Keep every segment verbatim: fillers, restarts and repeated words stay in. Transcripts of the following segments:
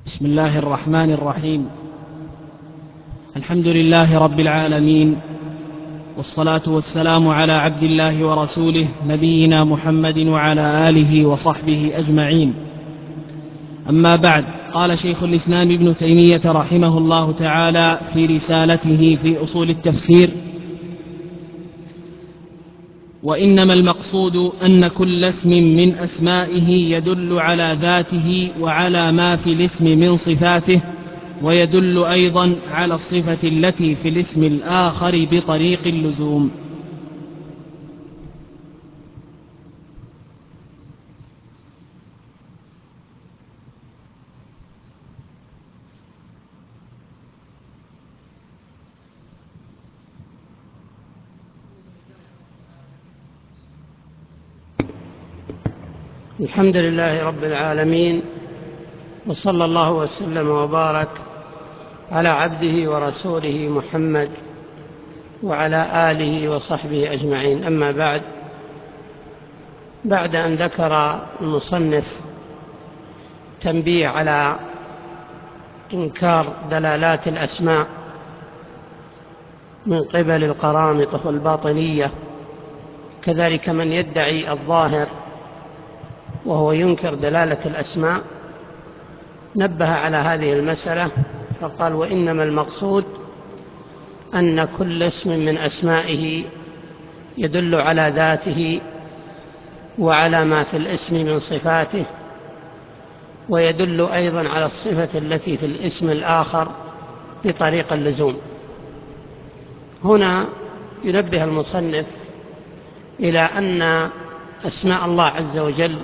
بسم الله الرحمن الرحيم. الحمد لله رب العالمين، والصلاة والسلام على عبد الله ورسوله نبينا محمد وعلى آله وصحبه أجمعين. أما بعد، قال شيخ الإسلام ابن تيمية رحمه الله تعالى في رسالته في أصول التفسير: وإنما المقصود أن كل اسم من أسمائه يدل على ذاته وعلى ما في الاسم من صفاته، ويدل أيضا على الصفة التي في الاسم الآخر بطريق اللزوم. الحمد لله رب العالمين، وصلى الله وسلم وبارك على عبده ورسوله محمد وعلى آله وصحبه أجمعين. أما بعد، بعد أن ذكر المصنف تنبيه على إنكار دلالات الأسماء من قبل القرامطة والباطنية، كذلك من يدعي الظاهر وهو ينكر دلالة الأسماء، نبه على هذه المسألة فقال: وإنما المقصود أن كل اسم من أسمائه يدل على ذاته وعلى ما في الاسم من صفاته، ويدل أيضا على الصفة التي في الاسم الآخر بطريق اللزوم. هنا ينبه المصنف إلى أن أسماء الله عز وجل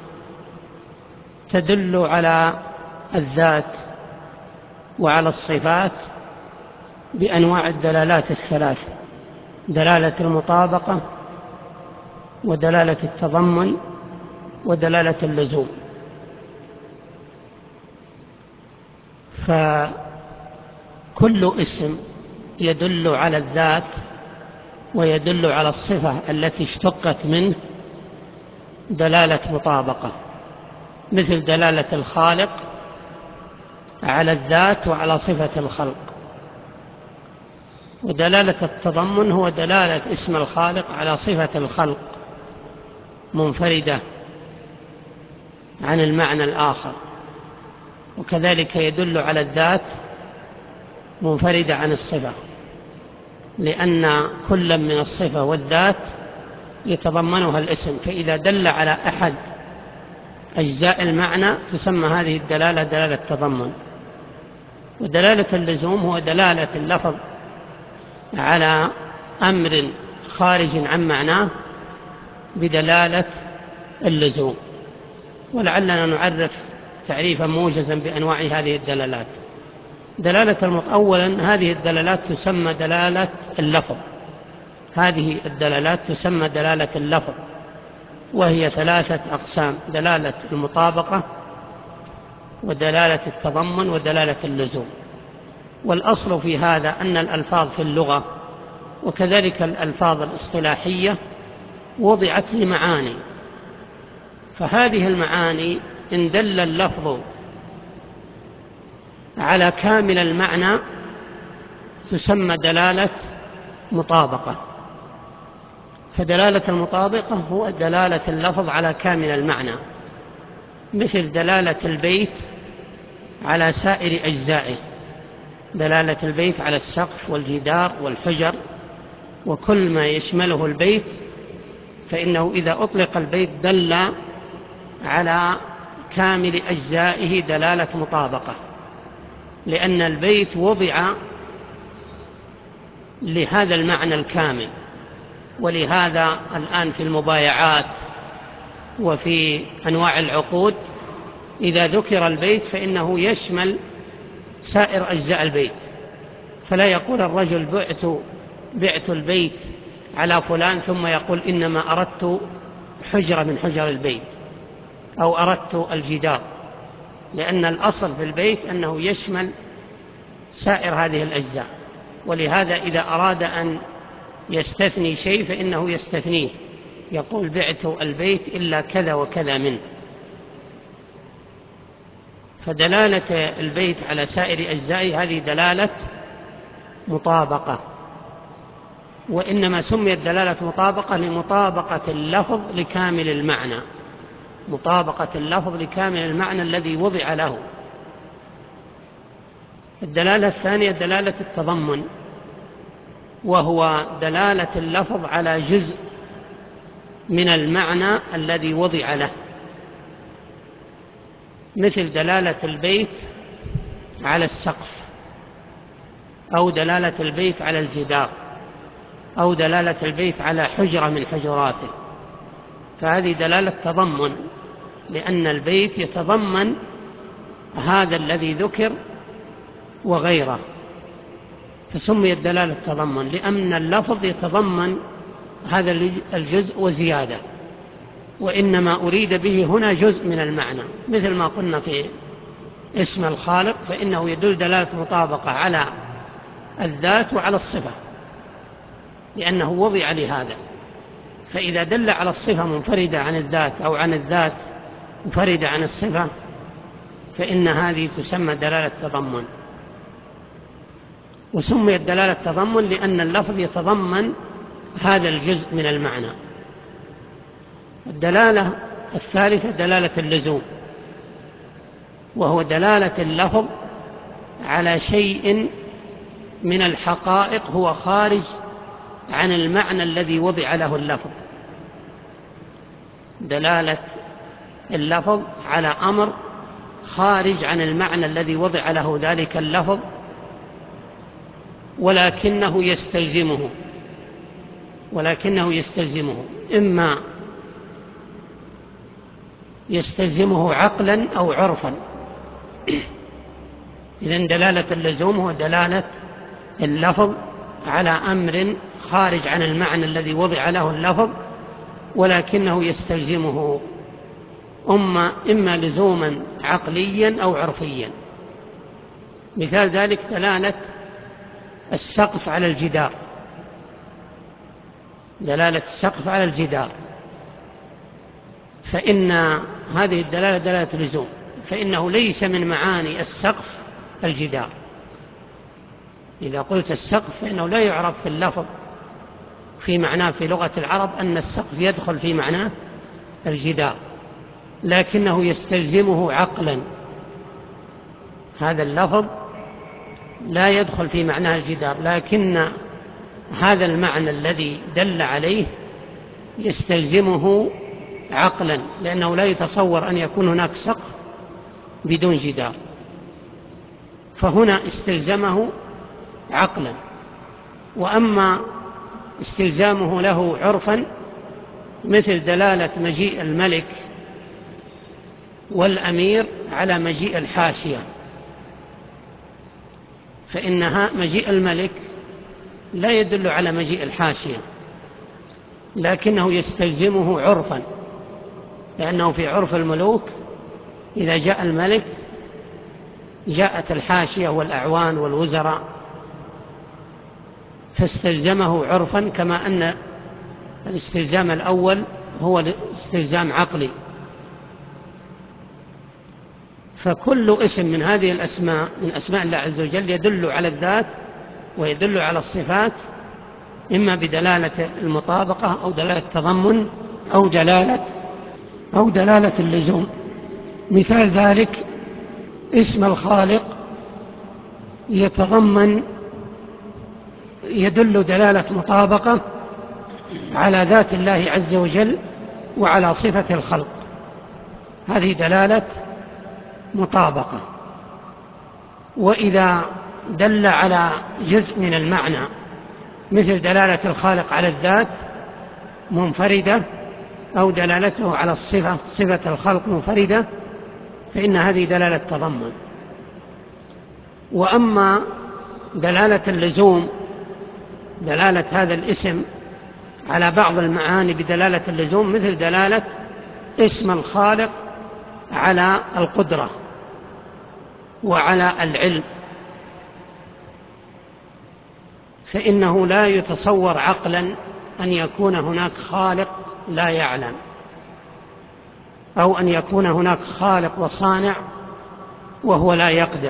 تدل على الذات وعلى الصفات بأنواع الدلالات الثلاث: دلالة المطابقة، ودلالة التضمن، ودلالة اللزوم. فكل اسم يدل على الذات ويدل على الصفة التي اشتقت منه دلالة مطابقة، مثل دلالة الخالق على الذات وعلى صفة الخلق. ودلالة التضمن هو دلالة اسم الخالق على صفة الخلق منفردة عن المعنى الآخر، وكذلك يدل على الذات منفردة عن الصفة، لأن كل من الصفة والذات يتضمنها الاسم، فإذا دل على أحد أجزاء المعنى تسمى هذه الدلالة دلالة تضمن. ودلالة اللزوم هو دلالة اللفظ على أمر خارج عن معناه بدلالة اللزوم. ولعلنا نعرف تعريفا موجزا بأنواع هذه الدلالات. دلالة المط... أولا، هذه الدلالات تسمى دلالة اللفظ. هذه الدلالات تسمى دلالة اللفظ، وهي ثلاثة أقسام: دلالة المطابقة، ودلالة التضمن، ودلالة اللزوم. والأصل في هذا أن الألفاظ في اللغة وكذلك الألفاظ الاصطلاحية وضعت لمعاني، فهذه المعاني إن دل اللفظ على كامل المعنى تسمى دلالة مطابقة. فدلالة المطابقة هو دلالة اللفظ على كامل المعنى، مثل دلالة البيت على سائر أجزائه، دلالة البيت على السقف والجدار والحجر وكل ما يشمله البيت، فإنه إذا أطلق البيت دل على كامل أجزائه دلالة مطابقة، لأن البيت وضع لهذا المعنى الكامل. ولهذا الآن في المبايعات وفي أنواع العقود إذا ذكر البيت فإنه يشمل سائر أجزاء البيت، فلا يقول الرجل بعت بعت البيت على فلان ثم يقول إنما أردت حجرة من حجر البيت أو أردت الجدار، لأن الأصل في البيت أنه يشمل سائر هذه الأجزاء. ولهذا إذا أراد أن يستثني شيء فإنه يستثنيه، يقول بعت البيت إلا كذا وكذا منه. فدلالة البيت على سائر أجزائه هذه دلالة مطابقة، وإنما سميت دلالة مطابقة لمطابقة اللفظ لكامل المعنى، مطابقة اللفظ لكامل المعنى الذي وضع له. الدلالة الثانية دلالة التضمن، وهو دلالة اللفظ على جزء من المعنى الذي وضع له، مثل دلالة البيت على السقف، أو دلالة البيت على الجدار، أو دلالة البيت على حجرة من حجراته، فهذه دلالة تضمن، لأن البيت يتضمن هذا الذي ذكر وغيره، فسميت دلالة تضمن لأن اللفظ يتضمن هذا الجزء وزيادة، وإنما أريد به هنا جزء من المعنى، مثل ما قلنا في اسم الخالق فإنه يدل دلالة مطابقة على الذات وعلى الصفة، لأنه وضع لهذا، فإذا دل على الصفة منفردة عن الذات أو عن الذات منفردة عن الصفة فإن هذه تسمى دلالة تضمن. وسميت دلالة تضمن لأن اللفظ يتضمن هذا الجزء من المعنى. الدلالة الثالثة دلالة اللزوم، وهو دلالة اللفظ على شيء من الحقائق هو خارج عن المعنى الذي وضع له اللفظ، دلالة اللفظ على أمر خارج عن المعنى الذي وضع له ذلك اللفظ ولكنه يستلزمه ولكنه يستلزمه إما يستلزمه عقلا أو عرفا. إذن دلالة اللزوم هو دلالة اللفظ على أمر خارج عن المعنى الذي وضع له اللفظ ولكنه يستلزمه إما, إما لزوما عقليا أو عرفيا. مثال ذلك دلالة السقف على الجدار، دلالة السقف على الجدار، فإن هذه الدلالة دلالة لزوم، فإنه ليس من معاني السقف الجدار. إذا قلت السقف فإنه لا يعرف في اللفظ في معناه في لغة العرب أن السقف يدخل في معناه الجدار، لكنه يستلزمه عقلا، هذا اللفظ لا يدخل في معناه الجدار، لكن هذا المعنى الذي دل عليه يستلزمه عقلا، لأنه لا يتصور أن يكون هناك سقف بدون جدار، فهنا استلزمه عقلا. وأما استلزامه له عرفا مثل دلالة مجيء الملك والأمير على مجيء الحاشية، فإنها مجيء الملك لا يدل على مجيء الحاشية، لكنه يستلزمه عرفا، لأنه في عرف الملوك إذا جاء الملك جاءت الحاشية والأعوان والوزراء، فاستلزمه عرفا، كما أن الاستلزام الأول هو الاستلزام عقلي. فكل اسم من هذه الأسماء من أسماء الله عز وجل يدل على الذات ويدل على الصفات، إما بدلالة المطابقة أو دلالة التضمن أو دلالة أو دلالة اللزوم. مثال ذلك اسم الخالق يتضمن يدل دلالة مطابقة على ذات الله عز وجل وعلى صفة الخلق، هذه دلالة مطابقة. وإذا دل على جزء من المعنى مثل دلالة الخالق على الذات منفردة أو دلالته على الصفة صفة الخلق منفردة فإن هذه دلالة تضمن. وأما دلالة اللزوم، دلالة هذا الاسم على بعض المعاني بدلالة اللزوم، مثل دلالة اسم الخالق على القدرة وعلى العلم، فإنه لا يتصور عقلا أن يكون هناك خالق لا يعلم، أو أن يكون هناك خالق وصانع وهو لا يقدر.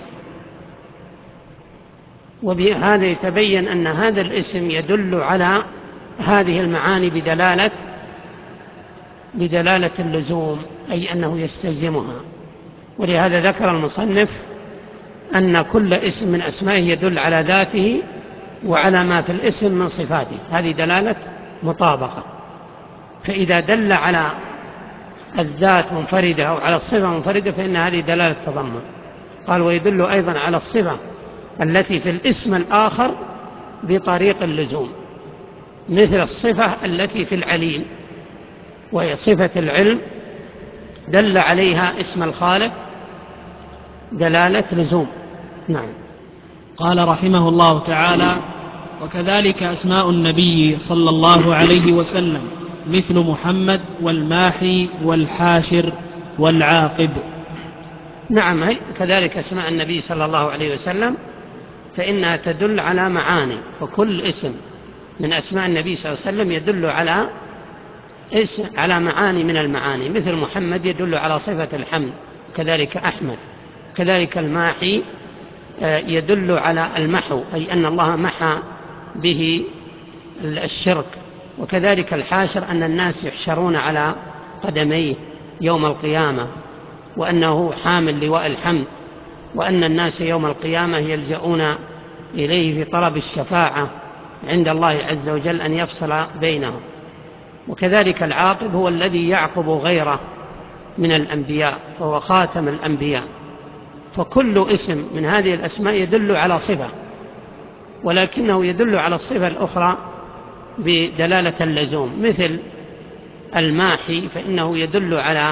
وبهذا يتبين أن هذا الاسم يدل على هذه المعاني بدلالة بدلالة اللزوم، أي أنه يستلزمها. ولهذا ذكر المصنف أن كل اسم من أسمائه يدل على ذاته وعلى ما في الاسم من صفاته، هذه دلالة مطابقة. فإذا دل على الذات منفردة أو على الصفة منفردة فإن هذه دلالة تضمن. قال ويدل أيضا على الصفة التي في الاسم الآخر بطريق اللزوم، مثل الصفة التي في العليم وهي صفة العلم، دل عليها اسم الخالق دلالة لزوم. نعم. قال رحمه الله تعالى: وكذلك أسماء النبي صلى الله عليه وسلم مثل محمد والماحي والحاشر والعاقب. نعم، كذلك أسماء النبي صلى الله عليه وسلم فإنها تدل على معاني، وكل اسم من أسماء النبي صلى الله عليه وسلم يدل على اسم على معاني من المعاني، مثل محمد يدل على صفة الحمد، كذلك أحمد. كذلك الماحي يدل على المحو، أي أن الله محى به الشرك. وكذلك الحاشر أن الناس يحشرون على قدميه يوم القيامة، وأنه حامل لواء الحمد، وأن الناس يوم القيامة يلجؤون إليه في طلب الشفاعة عند الله عز وجل أن يفصل بينهم. وكذلك العاقب هو الذي يعقب غيره من الأنبياء، فهو خاتم الأنبياء. فكل اسم من هذه الأسماء يدل على صفة، ولكنه يدل على الصفة الأخرى بدلالة اللزوم، مثل الماحي فإنه يدل على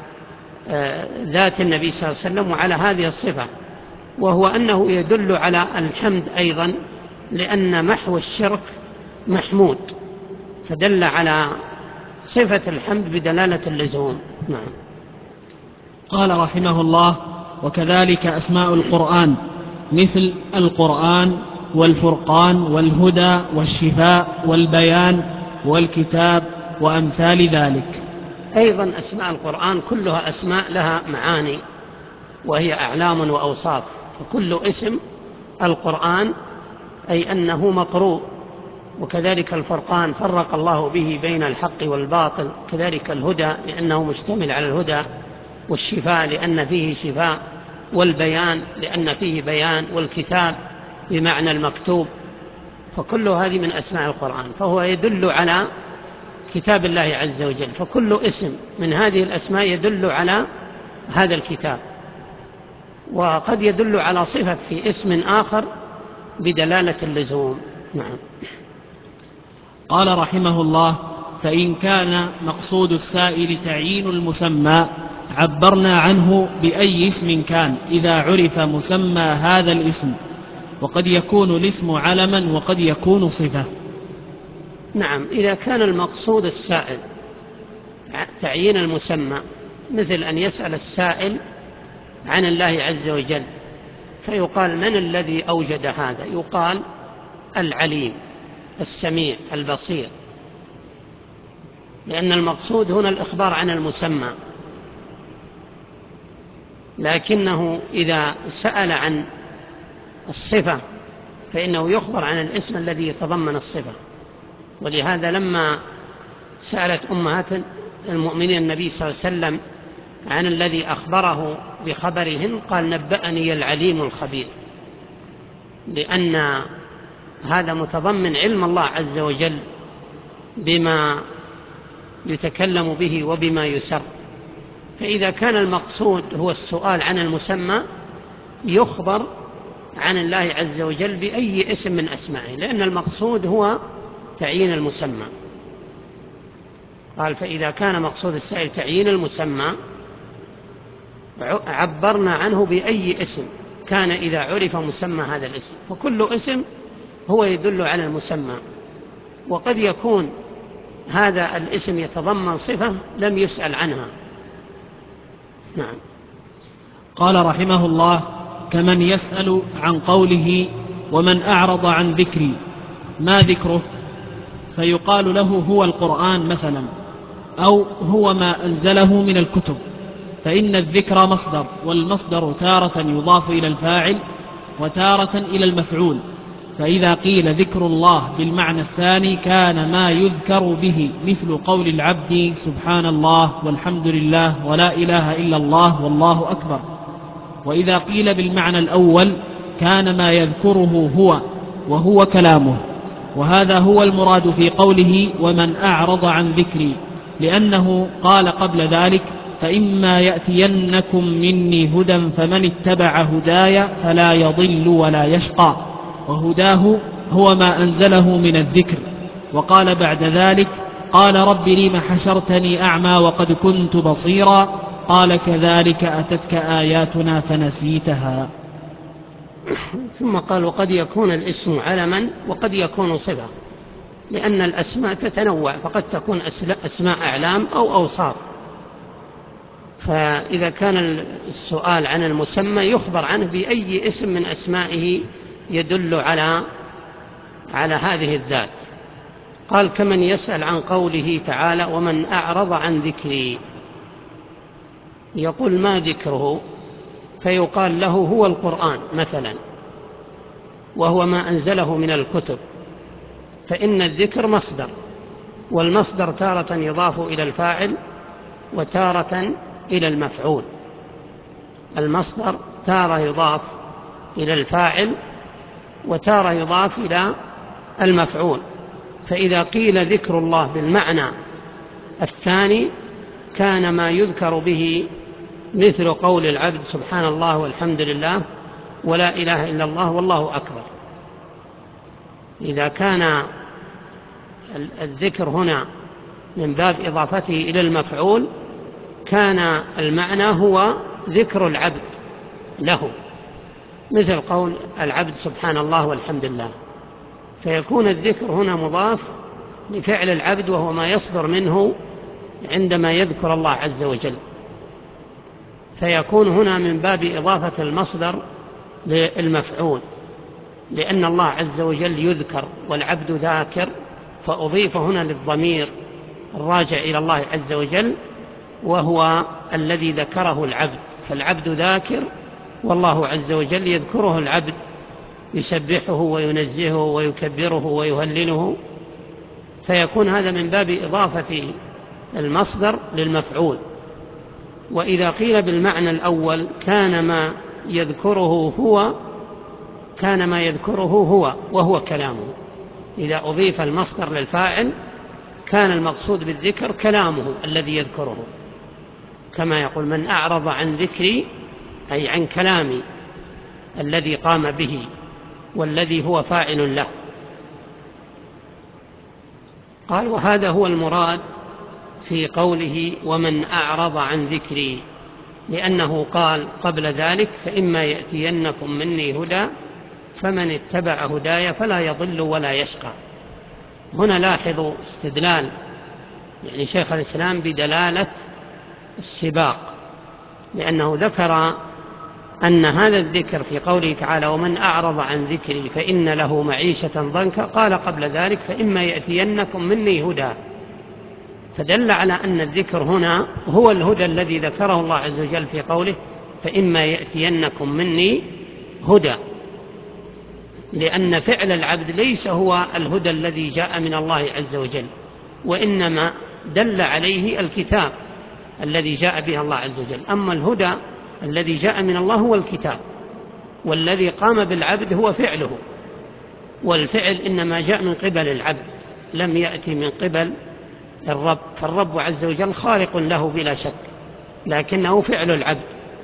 ذات النبي صلى الله عليه وسلم وعلى هذه الصفة، وهو أنه يدل على الحمد أيضا، لأن محو الشرك محمود، فدل على صفة الحمد بدلالة اللزوم. نعم. قال رحمه الله: وكذلك أسماء القرآن مثل القرآن والفرقان والهدى والشفاء والبيان والكتاب وأمثال ذلك. أيضا أسماء القرآن كلها أسماء لها معاني وهي أعلام وأوصاف، فكل اسم القرآن أي أنه مقروء. وكذلك الفرقان فرق الله به بين الحق والباطل. كذلك الهدى لأنه مشتمل على الهدى، والشفاء لأن فيه شفاء، والبيان لأن فيه بيان، والكتاب بمعنى المكتوب. فكل هذه من أسماء القرآن، فهو يدل على كتاب الله عز وجل. فكل اسم من هذه الأسماء يدل على هذا الكتاب، وقد يدل على صفة في اسم آخر بدلالة اللزوم. نعم. قال رحمه الله: فإن كان مقصود السائل تعيين المسمى عبرنا عنه بأي اسم كان إذا عرف مسمى هذا الاسم، وقد يكون الاسم علما وقد يكون صفة. نعم، إذا كان المقصود السائل تعيين المسمى، مثل أن يسأل السائل عن الله عز وجل فيقال من الذي أوجد هذا؟ يقال العليم السميع البصير، لأن المقصود هنا الإخبار عن المسمى. لكنه إذا سأل عن الصفة فإنه يخبر عن الاسم الذي يتضمن الصفة. ولهذا لما سألت أمهات المؤمنين النبي صلى الله عليه وسلم عن الذي أخبره بخبرهن قال: نبأني العليم الخبير، لأن هذا متضمن علم الله عز وجل بما يتكلم به وبما يسر. فإذا كان المقصود هو السؤال عن المسمى يخبر عن الله عز وجل بأي اسم من أسمائه، لأن المقصود هو تعيين المسمى. قال: فإذا كان مقصود السائل تعيين المسمى عبرنا عنه بأي اسم كان إذا عرف مسمى هذا الاسم، وكل اسم هو يدل على المسمى. وقد يكون هذا الاسم يتضمن صفة لم يسأل عنها. نعم. قال رحمه الله: كمن يسأل عن قوله: ومن أعرض عن ذكري ما ذكره؟ فيقال له: هو القرآن مثلا، أو هو ما أنزله من الكتب، فإن الذكر مصدر، والمصدر تارة يضاف إلى الفاعل وتارة إلى المفعول. فإذا قيل ذكر الله بالمعنى الثاني كان ما يذكر به، مثل قول العبد سبحان الله والحمد لله ولا إله إلا الله والله أكبر. وإذا قيل بالمعنى الأول كان ما يذكره هو، وهو كلامه. وهذا هو المراد في قوله ومن أعرض عن ذكري، لأنه قال قبل ذلك فإما يأتينكم مني هدى فمن اتبع هداي فلا يضل ولا يشقى، وهداه هو ما أنزله من الذكر. وقال بعد ذلك قال رب لم حشرتني أعمى وقد كنت بصيرا، قال كذلك أتتك آياتنا فنسيتها. ثم قال وقد يكون الاسم علما وقد يكون صفة، لأن الأسماء تتنوع، فقد تكون أسماء أعلام أو أوصاف. فإذا كان السؤال عن المسمى يخبر عنه بأي اسم من أسمائه يدل على على هذه الذات. قال كمن يسأل عن قوله تعالى ومن أعرض عن ذكري، يقول ما ذكره؟ فيقال له هو القرآن مثلا، وهو ما أنزله من الكتب. فإن الذكر مصدر، والمصدر تارة يضاف إلى الفاعل وتارة إلى المفعول. المصدر تارة يضاف إلى الفاعل وتارة يضاف إلى المفعول. فإذا قيل ذكر الله بالمعنى الثاني كان ما يذكر به مثل قول العبد سبحان الله والحمد لله ولا إله إلا الله والله أكبر. إذا كان الذكر هنا من باب إضافته إلى المفعول كان المعنى هو ذكر العبد له، مثل قول العبد سبحان الله والحمد لله، فيكون الذكر هنا مضاف لفعل العبد وهو ما يصدر منه عندما يذكر الله عز وجل. فيكون هنا من باب إضافة المصدر للمفعول، لأن الله عز وجل يذكر والعبد ذاكر، فأضيف هنا للضمير الراجع إلى الله عز وجل، وهو الذي ذكره العبد. فالعبد ذاكر والله عز وجل يذكره العبد، يسبحه وينزهه ويكبره ويهلله، فيكون هذا من باب إضافة المصدر للمفعول. وإذا قيل بالمعنى الأول كان ما يذكره هو كان ما يذكره هو وهو كلامه. إذا أضيف المصدر للفاعل كان المقصود بالذكر كلامه الذي يذكره، كما يقول من أعرض عن ذكري أي عن كلامي الذي قام به والذي هو فاعل له. قال وهذا هو المراد في قوله ومن أعرض عن ذكري، لأنه قال قبل ذلك فإما يأتينكم مني هدى فمن اتبع هداي فلا يضل ولا يشقى. هنا لاحظوا استدلال يعني شيخ الإسلام بدلالة السباق، لأنه ذكر أن هذا الذكر في قوله تعالى ومن أعرض عن ذكري فإن له معيشة ضنكا، قال قبل ذلك فإما يأتينكم مني هدى، فدل على أن الذكر هنا هو الهدى الذي ذكره الله عز وجل في قوله فإما يأتينكم مني هدى، لأن فعل العبد ليس هو الهدى الذي جاء من الله عز وجل، وإنما دل عليه الكتاب الذي جاء به الله عز وجل. أما الهدى الذي جاء من الله هو الكتاب، والذي قام بالعبد هو فعله، والفعل إنما جاء من قبل العبد لم يأتي من قبل الرب، فالرب عز وجل خالق له بلا شك، لكنه فعل العبد.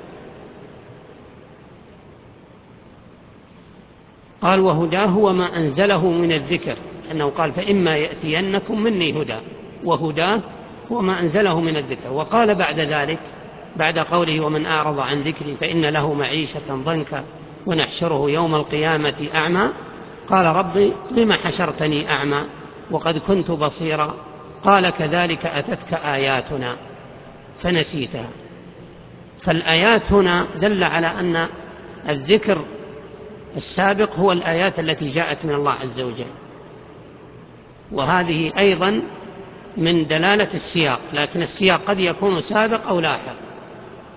قال وهداه هو ما أنزله من الذكر، أنه قال فإما يأتينكم مني هدى، وهداه هو ما أنزله من الذكر. وقال بعد ذلك بعد قوله ومن أعرض عن ذكري فإن له معيشة ضنكا ونحشره يوم القيامة أعمى، قال ربي لم حشرتني أعمى وقد كنت بصيرا، قال كذلك أتتك آياتنا فنسيتها. فالآيات هنا دل على أن الذكر السابق هو الآيات التي جاءت من الله عز وجل، وهذه أيضا من دلالة السياق، لكن السياق قد يكون سابق أو لاحق.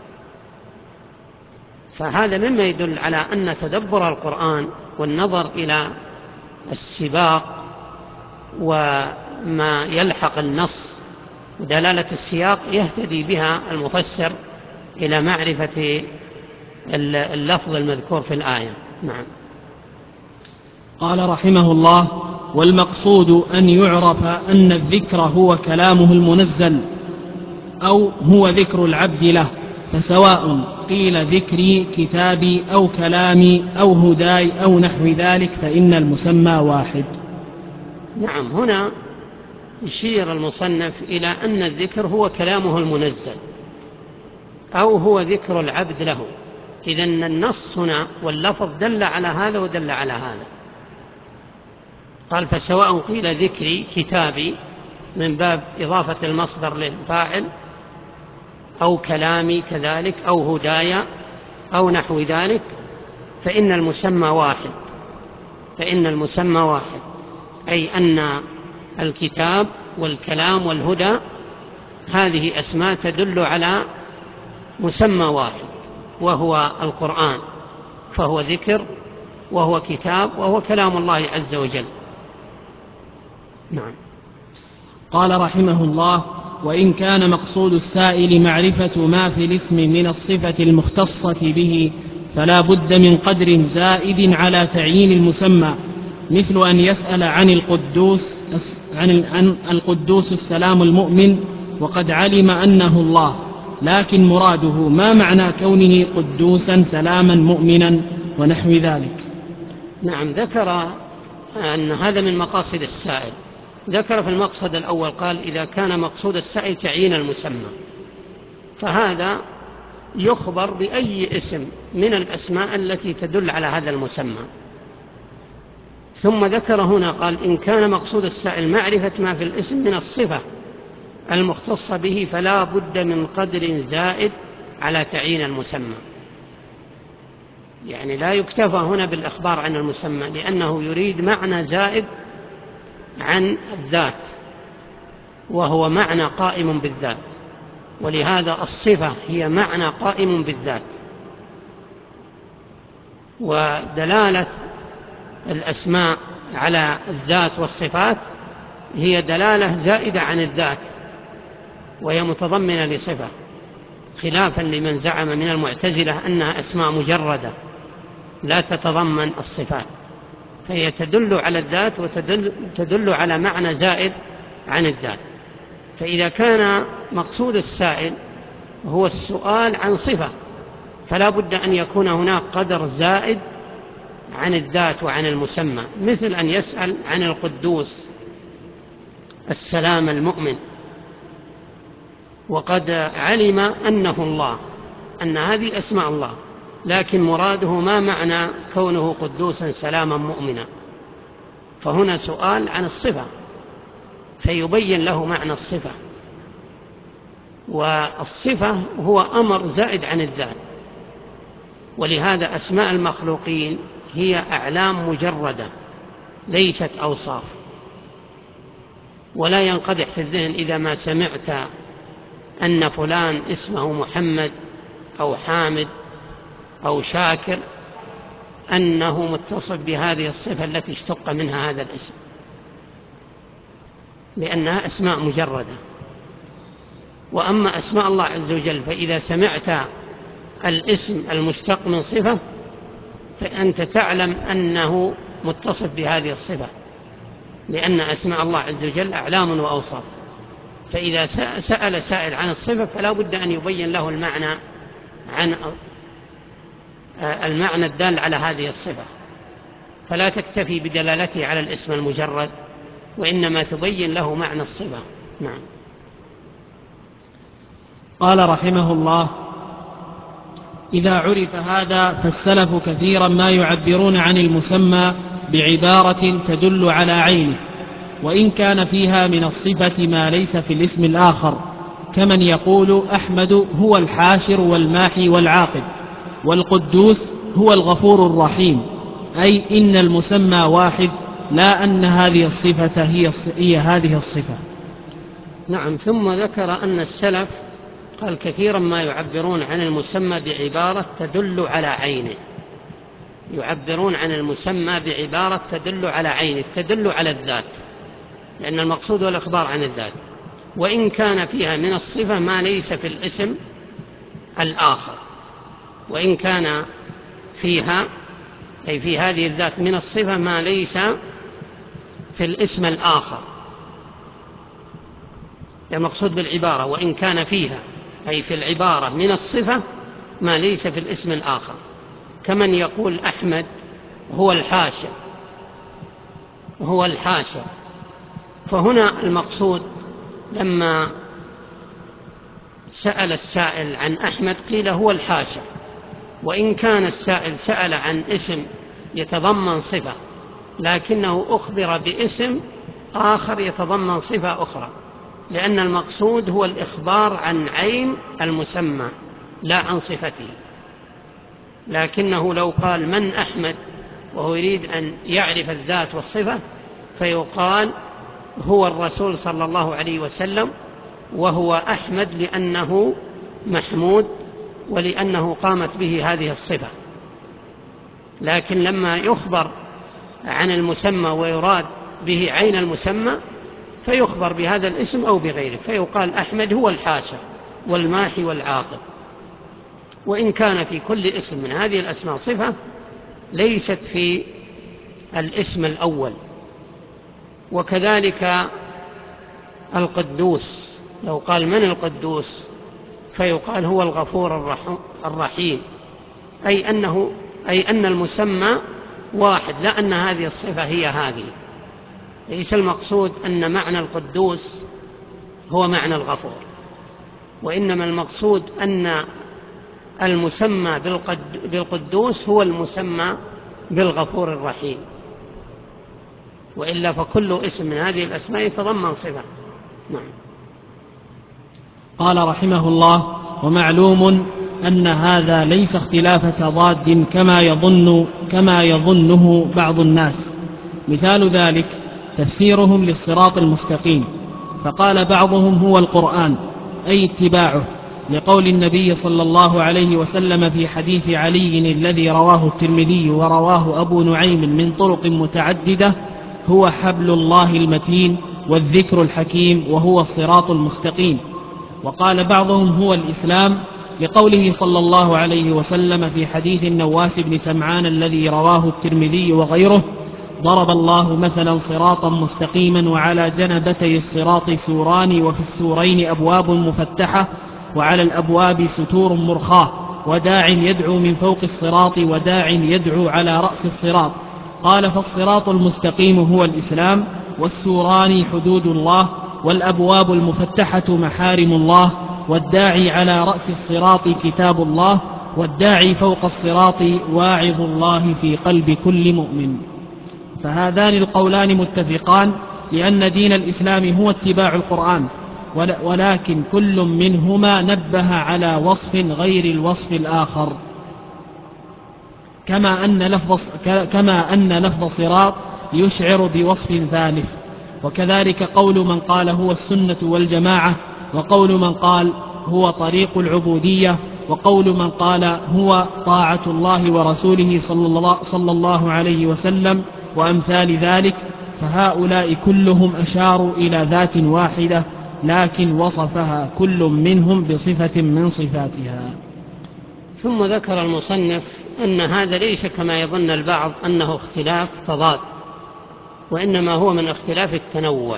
فهذا مما يدل على أن تدبر القرآن والنظر إلى السباق وما يلحق النص ودلالة السياق يهتدي بها المفسر إلى معرفة اللفظ المذكور في الآية. نعم. قال رحمه الله: والمقصود أن يعرف أن الذكر هو كلامه المنزل أو هو ذكر العبد له، فسواء قيل ذكري كتابي أو كلامي أو هداي أو نحو ذلك فإن المسمى واحد. نعم. هنا يشير المصنف إلى أن الذكر هو كلامه المنزل أو هو ذكر العبد له. إذن النص هنا واللفظ دل على هذا ودل على هذا. قال: فسواء قيل ذكري كتابي من باب إضافة المصدر للفاعل، أو كلامي كذلك، أو هدايا أو نحو ذلك، فإن المسمى واحد. فإن المسمى واحد، أي أن الكتاب والكلام والهدى هذه أسماء تدل على مسمى واحد، وهو القرآن، فهو ذكر وهو كتاب وهو كلام الله عز وجل. نعم. قال رحمه الله: وإن كان مقصود السائل معرفة ما في الاسم من الصفة المختصة به فلا بد من قدر زائد على تعيين المسمى، مثل أن يسأل عن القدوس عن القدوس السلام المؤمن وقد علم أنه الله، لكن مراده ما معنى كونه قدوسا سلاما مؤمنا ونحو ذلك. نعم. ذكر أن هذا من مقاصد السائل. ذكر في المقصد الأول قال: إذا كان مقصود السائل تعيين المسمى، فهذا يخبر بأي اسم من الأسماء التي تدل على هذا المسمى. ثم ذكر هنا قال: إن كان مقصود السائل معرفة ما في الاسم من الصفة المختصة به فلا بد من قدر زائد على تعيين المسمى. يعني لا يكتفى هنا بالإخبار عن المسمى، لأنه يريد معنى زائد عن الذات، وهو معنى قائم بالذات، ولهذا الصفة هي معنى قائم بالذات. ودلالة الأسماء على الذات والصفات هي دلالة زائدة عن الذات، وهي متضمنة لصفة، خلافا لمن زعم من المعتزلة أنها أسماء مجردة لا تتضمن الصفات، فهي تدل على الذات وتدل على معنى زائد عن الذات. فإذا كان مقصود السائل هو السؤال عن صفة، فلا بد أن يكون هناك قدر زائد عن الذات وعن المسمى، مثل أن يسأل عن القدوس السلام المؤمن وقد علم أنه الله، أن هذه أسماء الله، لكن مراده ما معنى كونه قدوسا سلاما مؤمنا، فهنا سؤال عن الصفة فيبين له معنى الصفة. والصفة هو أمر زائد عن الذات، ولهذا أسماء المخلوقين هي أعلام مجردة ليست أوصاف. ولا ينقدح في الذهن إذا ما سمعت أن فلان اسمه محمد أو حامد أو شاكر أنه متصف بهذه الصفة التي اشتق منها هذا الاسم، لأنها أسماء مجردة. وأما أسماء الله عز وجل فإذا سمعت الاسم المشتق من صفة فأنت تعلم أنه متصف بهذه الصفة، لأن أسماء الله عز وجل أعلام وأوصاف. فإذا سأل سائل عن الصفة فلا بد أن يبين له المعنى عن المعنى الدال على هذه الصفة، فلا تكتفي بدلالته على الاسم المجرد، وإنما تبين له معنى الصفة. نعم. قال رحمه الله: إذا عرف هذا فالسلف كثيرا ما يعبرون عن المسمى بعبارة تدل على عينه، وإن كان فيها من الصفة ما ليس في الاسم الآخر، كمن يقول أحمد هو الحاشر والماحي والعاقب، والقدوس هو الغفور الرحيم، أي إن المسمى واحد، لا أن هذه الصفة هي, هي هذه الصفة. نعم. ثم ذكر أن السلف قال كثيرا ما يعبرون عن المسمى بعبارة تدل على عينه، يعبرون عن المسمى بعبارة تدل على عينه، تدل على الذات، لأن المقصود هو الإخبار عن الذات، وإن كان فيها من الصفة ما ليس في الاسم الآخر، وإن كان فيها أي في هذه الذات من الصفة ما ليس في الاسم الآخر. المقصود بالعبارة وإن كان فيها أي في العبارة من الصفة ما ليس في الاسم الآخر، كمن يقول أحمد هو الحاشا، هو الحاشا. فهنا المقصود لما سأل السائل عن أحمد قيل هو الحاشا، وإن كان السائل سأل عن اسم يتضمن صفة لكنه أخبر باسم آخر يتضمن صفة أخرى، لأن المقصود هو الإخبار عن عين المسمى لا عن صفته. لكنه لو قال من أحمد وهو يريد أن يعرف الذات والصفة فيقال هو الرسول صلى الله عليه وسلم، وهو أحمد لأنه محمود ولأنه قامت به هذه الصفة. لكن لما يخبر عن المسمى ويراد به عين المسمى فيخبر بهذا الاسم أو بغيره، فيقال أحمد هو الحاشا والماحي والعاقب، وإن كان في كل اسم من هذه الأسماء صفة ليست في الاسم الأول. وكذلك القدوس، لو قال من القدوس فيقال هو الغفور الرحيم، أي أنه أي أن المسمى واحد، لا أن هذه الصفة هي هذه. ليس المقصود أن معنى القدوس هو معنى الغفور، وإنما المقصود أن المسمى بالقدوس هو المسمى بالغفور الرحيم، وإلا فكل اسم من هذه الأسماء يتضمن صفة. نعم. قال رحمه الله: ومعلوم أن هذا ليس اختلاف تضاد كما يظن كما يظنه بعض الناس. مثال ذلك تفسيرهم للصراط المستقيم، فقال بعضهم هو القرآن أي اتباعه، لقول النبي صلى الله عليه وسلم في حديث علي الذي رواه الترمذي ورواه أبو نعيم من طرق متعددة: هو حبل الله المتين والذكر الحكيم وهو الصراط المستقيم. وقال بعضهم هو الإسلام، لقوله صلى الله عليه وسلم في حديث النواس بن سمعان الذي رواه الترمذي وغيره: ضرب الله مثلا صراطا مستقيما وعلى جنبتي الصراط سوران وفي السورين أبواب مفتحة وعلى الأبواب ستور مرخاة وداع يدعو من فوق الصراط وداع يدعو على رأس الصراط. قال: فالصراط المستقيم هو الإسلام، والسوران حدود الله، والأبواب المفتحة محارم الله، والداعي على رأس الصراط كتاب الله، والداعي فوق الصراط واعظ الله في قلب كل مؤمن. فهذان القولان متفقان، لأن دين الإسلام هو اتباع القرآن، ولكن كل منهما نبه على وصف غير الوصف الآخر، كما أن لفظ, كما أن لفظ صراط يشعر بوصف ثالث. وكذلك قول من قال هو السنة والجماعة، وقول من قال هو طريق العبودية، وقول من قال هو طاعة الله ورسوله صلى الله عليه وسلم، وأمثال ذلك. فهؤلاء كلهم أشاروا إلى ذات واحدة، لكن وصفها كل منهم بصفة من صفاتها. ثم ذكر المصنف أن هذا ليس كما يظن البعض أنه اختلاف تضاد، وإنما هو من اختلاف التنوع،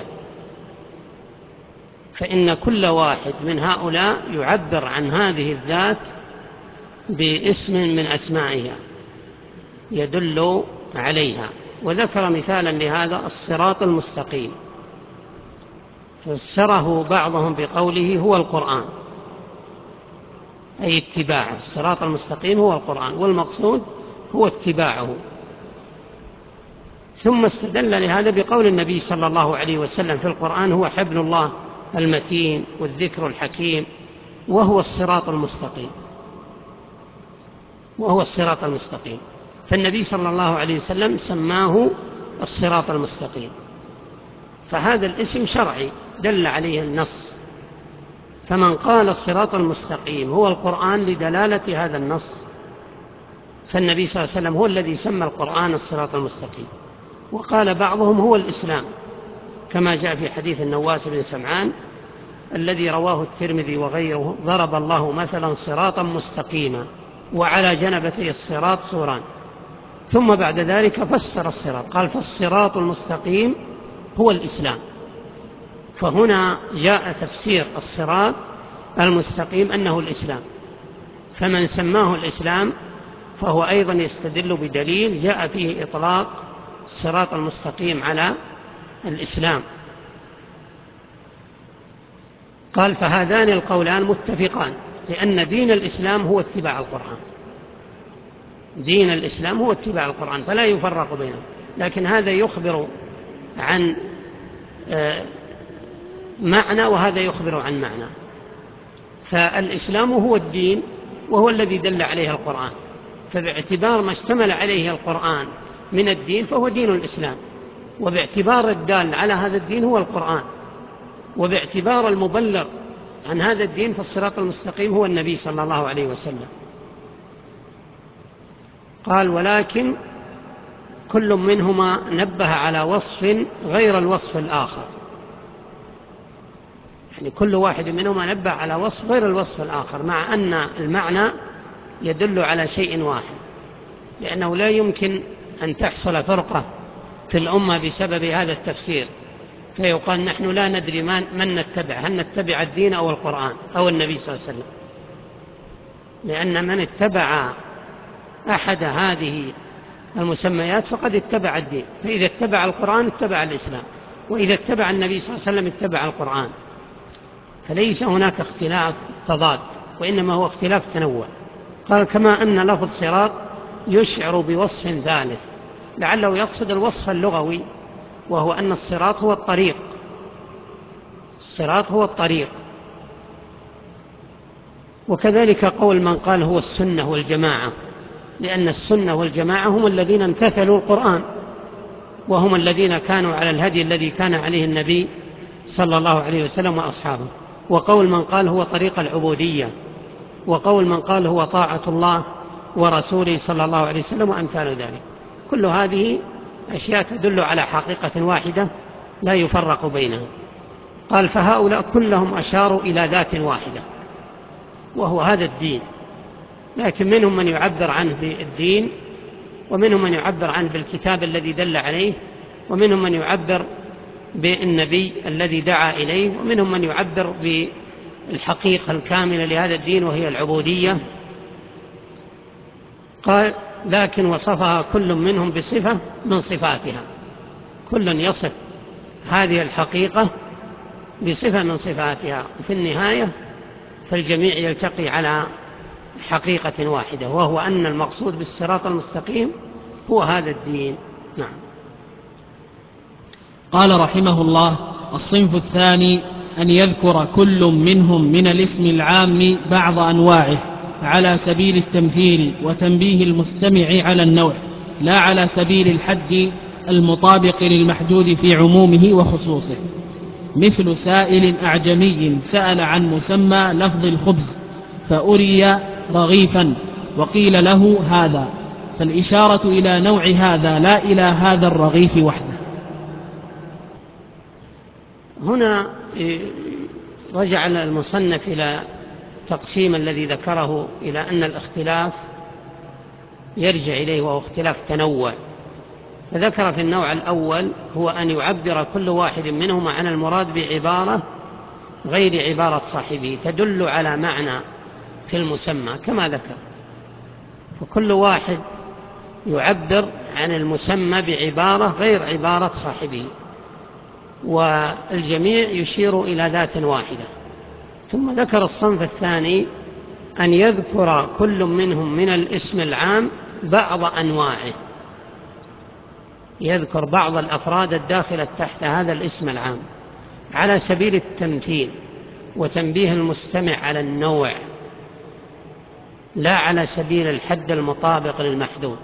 فإن كل واحد من هؤلاء يعبر عن هذه الذات باسم من أسمائها يدل عليها. وذكر مثالا لهذا الصراط المستقيم، فسره بعضهم بقوله هو القرآن أي اتباعه، الصراط المستقيم هو القرآن والمقصود هو اتباعه. ثم استدل لهذا بقول النبي صلى الله عليه وسلم في القرآن: هو حبل الله المتين والذكر الحكيم وهو الصراط المستقيم، وهو الصراط المستقيم. فالنبي صلى الله عليه وسلم سماه الصراط المستقيم، فهذا الاسم شرعي دل عليه النص، فمن قال الصراط المستقيم هو القرآن لدلالة هذا النص، فالنبي صلى الله عليه وسلم هو الذي سمى القرآن الصراط المستقيم. وقال بعضهم هو الإسلام، كما جاء في حديث النواس بن سمعان الذي رواه الترمذي وغيره: ضرب الله مثلا صراطا مستقيما وعلى جنبتي الصراط سوران. ثم بعد ذلك فسر الصراط، قال: فالصراط المستقيم هو الإسلام. فهنا جاء تفسير الصراط المستقيم أنه الإسلام، فمن سماه الإسلام فهو أيضا يستدل بدليل جاء فيه إطلاق الصراط المستقيم على الإسلام. قال: فهذان القولان متفقان، لأن دين الإسلام هو اتباع القرآن، دين الإسلام هو اتباع القرآن، فلا يفرق بينهم. لكن هذا يخبر عن معنى وهذا يخبر عن معنى. فالإسلام هو الدين وهو الذي دل عليه القرآن، فباعتبار ما اشتمل عليه القرآن من الدين فهو دين الإسلام، وباعتبار الدال على هذا الدين هو القرآن، وباعتبار المبلغ عن هذا الدين فالصراط المستقيم هو النبي صلى الله عليه وسلم. قال: ولكن كل منهما نبه على وصف غير الوصف الآخر، يعني كل واحد منهما نبه على وصف غير الوصف الآخر، مع أن المعنى يدل على شيء واحد، لأنه لا يمكن أن تحصل فرقة في الأمة بسبب هذا التفسير، فيقال نحن لا ندري من نتبع، هل نتبع الدين أو القرآن أو النبي صلى الله عليه وسلم، لأن من اتبع أحد هذه المسميات فقد اتبع الدين، فإذا اتبع القرآن اتبع الإسلام، وإذا اتبع النبي صلى الله عليه وسلم اتبع القرآن، فليس هناك اختلاف تضاد، وإنما هو اختلاف تنوع. قال: كما أن لفظ صراط يشعر بوصف ثالث، لعله يقصد الوصف اللغوي، وهو أن الصراط هو الطريق، الصراط هو الطريق. وكذلك قول من قال هو السنة والجماعة، لأن السنة والجماعة هم الذين امتثلوا القرآن، وهم الذين كانوا على الهدي الذي كان عليه النبي صلى الله عليه وسلم وأصحابه. وقول من قال هو طريق العبودية، وقول من قال هو طاعة الله ورسوله صلى الله عليه وسلم وأمثال ذلك، كل هذه أشياء تدل على حقيقة واحدة لا يفرق بينها. قال: فهؤلاء كلهم أشاروا إلى ذات واحدة وهو هذا الدين، لكن منهم من يعبر عنه بالدين، ومنهم من يعبر عنه بالكتاب الذي دل عليه، ومنهم من يعبر بالنبي الذي دعا إليه، ومنهم من يعبر بالحقيقة الكاملة لهذا الدين وهي العبودية. قال: لكن وصفها كل منهم بصفة من صفاتها، كل يصف هذه الحقيقة بصفة من صفاتها، وفي النهاية فالجميع يلتقي على حقيقة واحدة، وهو أن المقصود بالصراط المستقيم هو هذا الدين. نعم. قال رحمه الله: الصنف الثاني أن يذكر كل منهم من الاسم العام بعض أنواعه على سبيل التمثيل وتنبيه المستمع على النوع، لا على سبيل الحد المطابق للمحدود في عمومه وخصوصه، مثل سائل أعجمي سأل عن مسمى لفظ الخبز فأري رغيفا وقيل له هذا، فالإشارة إلى نوع هذا لا إلى هذا الرغيف وحده. هنا رجع المصنف إلى تقسيم الذي ذكره إلى أن الاختلاف يرجع إليه وهو اختلاف تنوع، فذكر في النوع الأول هو أن يعبر كل واحد منهما عن المراد بعبارة غير عبارة صاحبه تدل على معنى في المسمى كما ذكر، فكل واحد يعبر عن المسمى بعبارة غير عبارة صاحبه، والجميع يشير إلى ذات واحدة. ثم ذكر الصنف الثاني أن يذكر كل منهم من الاسم العام بعض أنواعه، يذكر بعض الأفراد الداخلة تحت هذا الاسم العام على سبيل التمثيل وتنبيه المستمع على النوع، لا على سبيل الحد المطابق للمحدود.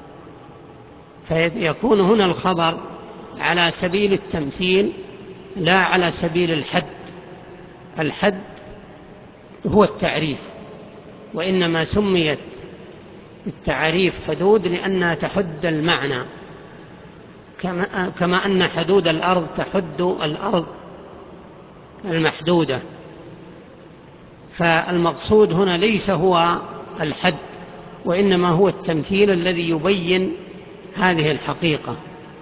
فيكون هنا الخبر على سبيل التمثيل لا على سبيل الحد، الحد هو التعريف، وإنما سميت التعريف حدود لأنها تحد المعنى، كما, كما أن حدود الأرض تحد الأرض المحدودة. فالمقصود هنا ليس هو الحد، وإنما هو التمثيل الذي يبين هذه الحقيقة.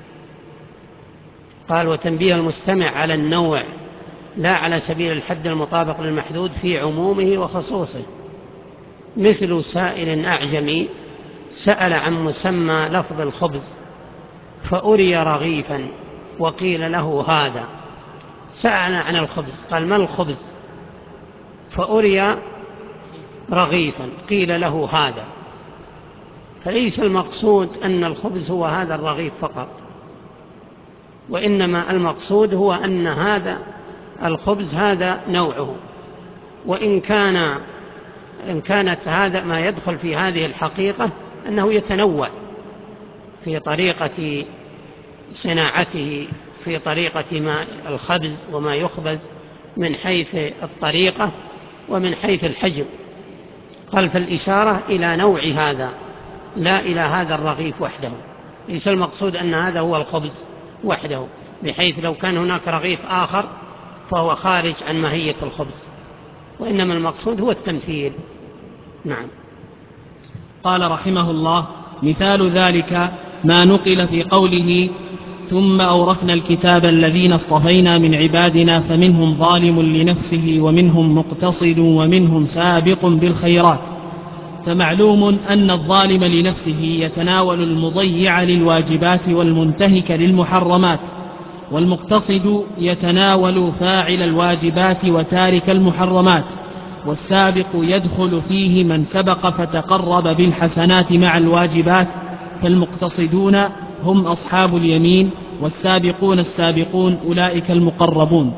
قال: وتنبيه المستمع على النوع لا على سبيل الحد المطابق للمحدود في عمومه وخصوصه، مثل سائل أعجمي سأل عن مسمى لفظ الخبز فأري رغيفا وقيل له هذا. سأل عن الخبز، قال: ما الخبز؟ فأري رغيفا قيل له هذا. فليس المقصود أن الخبز هو هذا الرغيف فقط، وإنما المقصود هو أن هذا الخبز هذا نوعه، وإن كان إن كانت هذا ما يدخل في هذه الحقيقة أنه يتنوع في طريقة صناعته، في طريقة ما الخبز وما يخبز من حيث الطريقة ومن حيث الحجم. قال: فالإشارة إلى نوع هذا لا إلى هذا الرغيف وحده. ليس المقصود أن هذا هو الخبز وحده، بحيث لو كان هناك رغيف آخر فهو خارج عن ماهية الخبز، وإنما المقصود هو التمثيل. نعم. قال رحمه الله: مثال ذلك ما نقل في قوله: ثم أورثنا الكتاب الذين اصطفينا من عبادنا فمنهم ظالم لنفسه ومنهم مقتصد ومنهم سابق بالخيرات. فمعلوم أن الظالم لنفسه يتناول المضيع للواجبات والمنتهك للمحرمات، والمقتصد يتناول فاعل الواجبات وتارك المحرمات، والسابق يدخل فيه من سبق فتقرب بالحسنات مع الواجبات، فالمقتصدون هم أصحاب اليمين، والسابقون السابقون أولئك المقربون.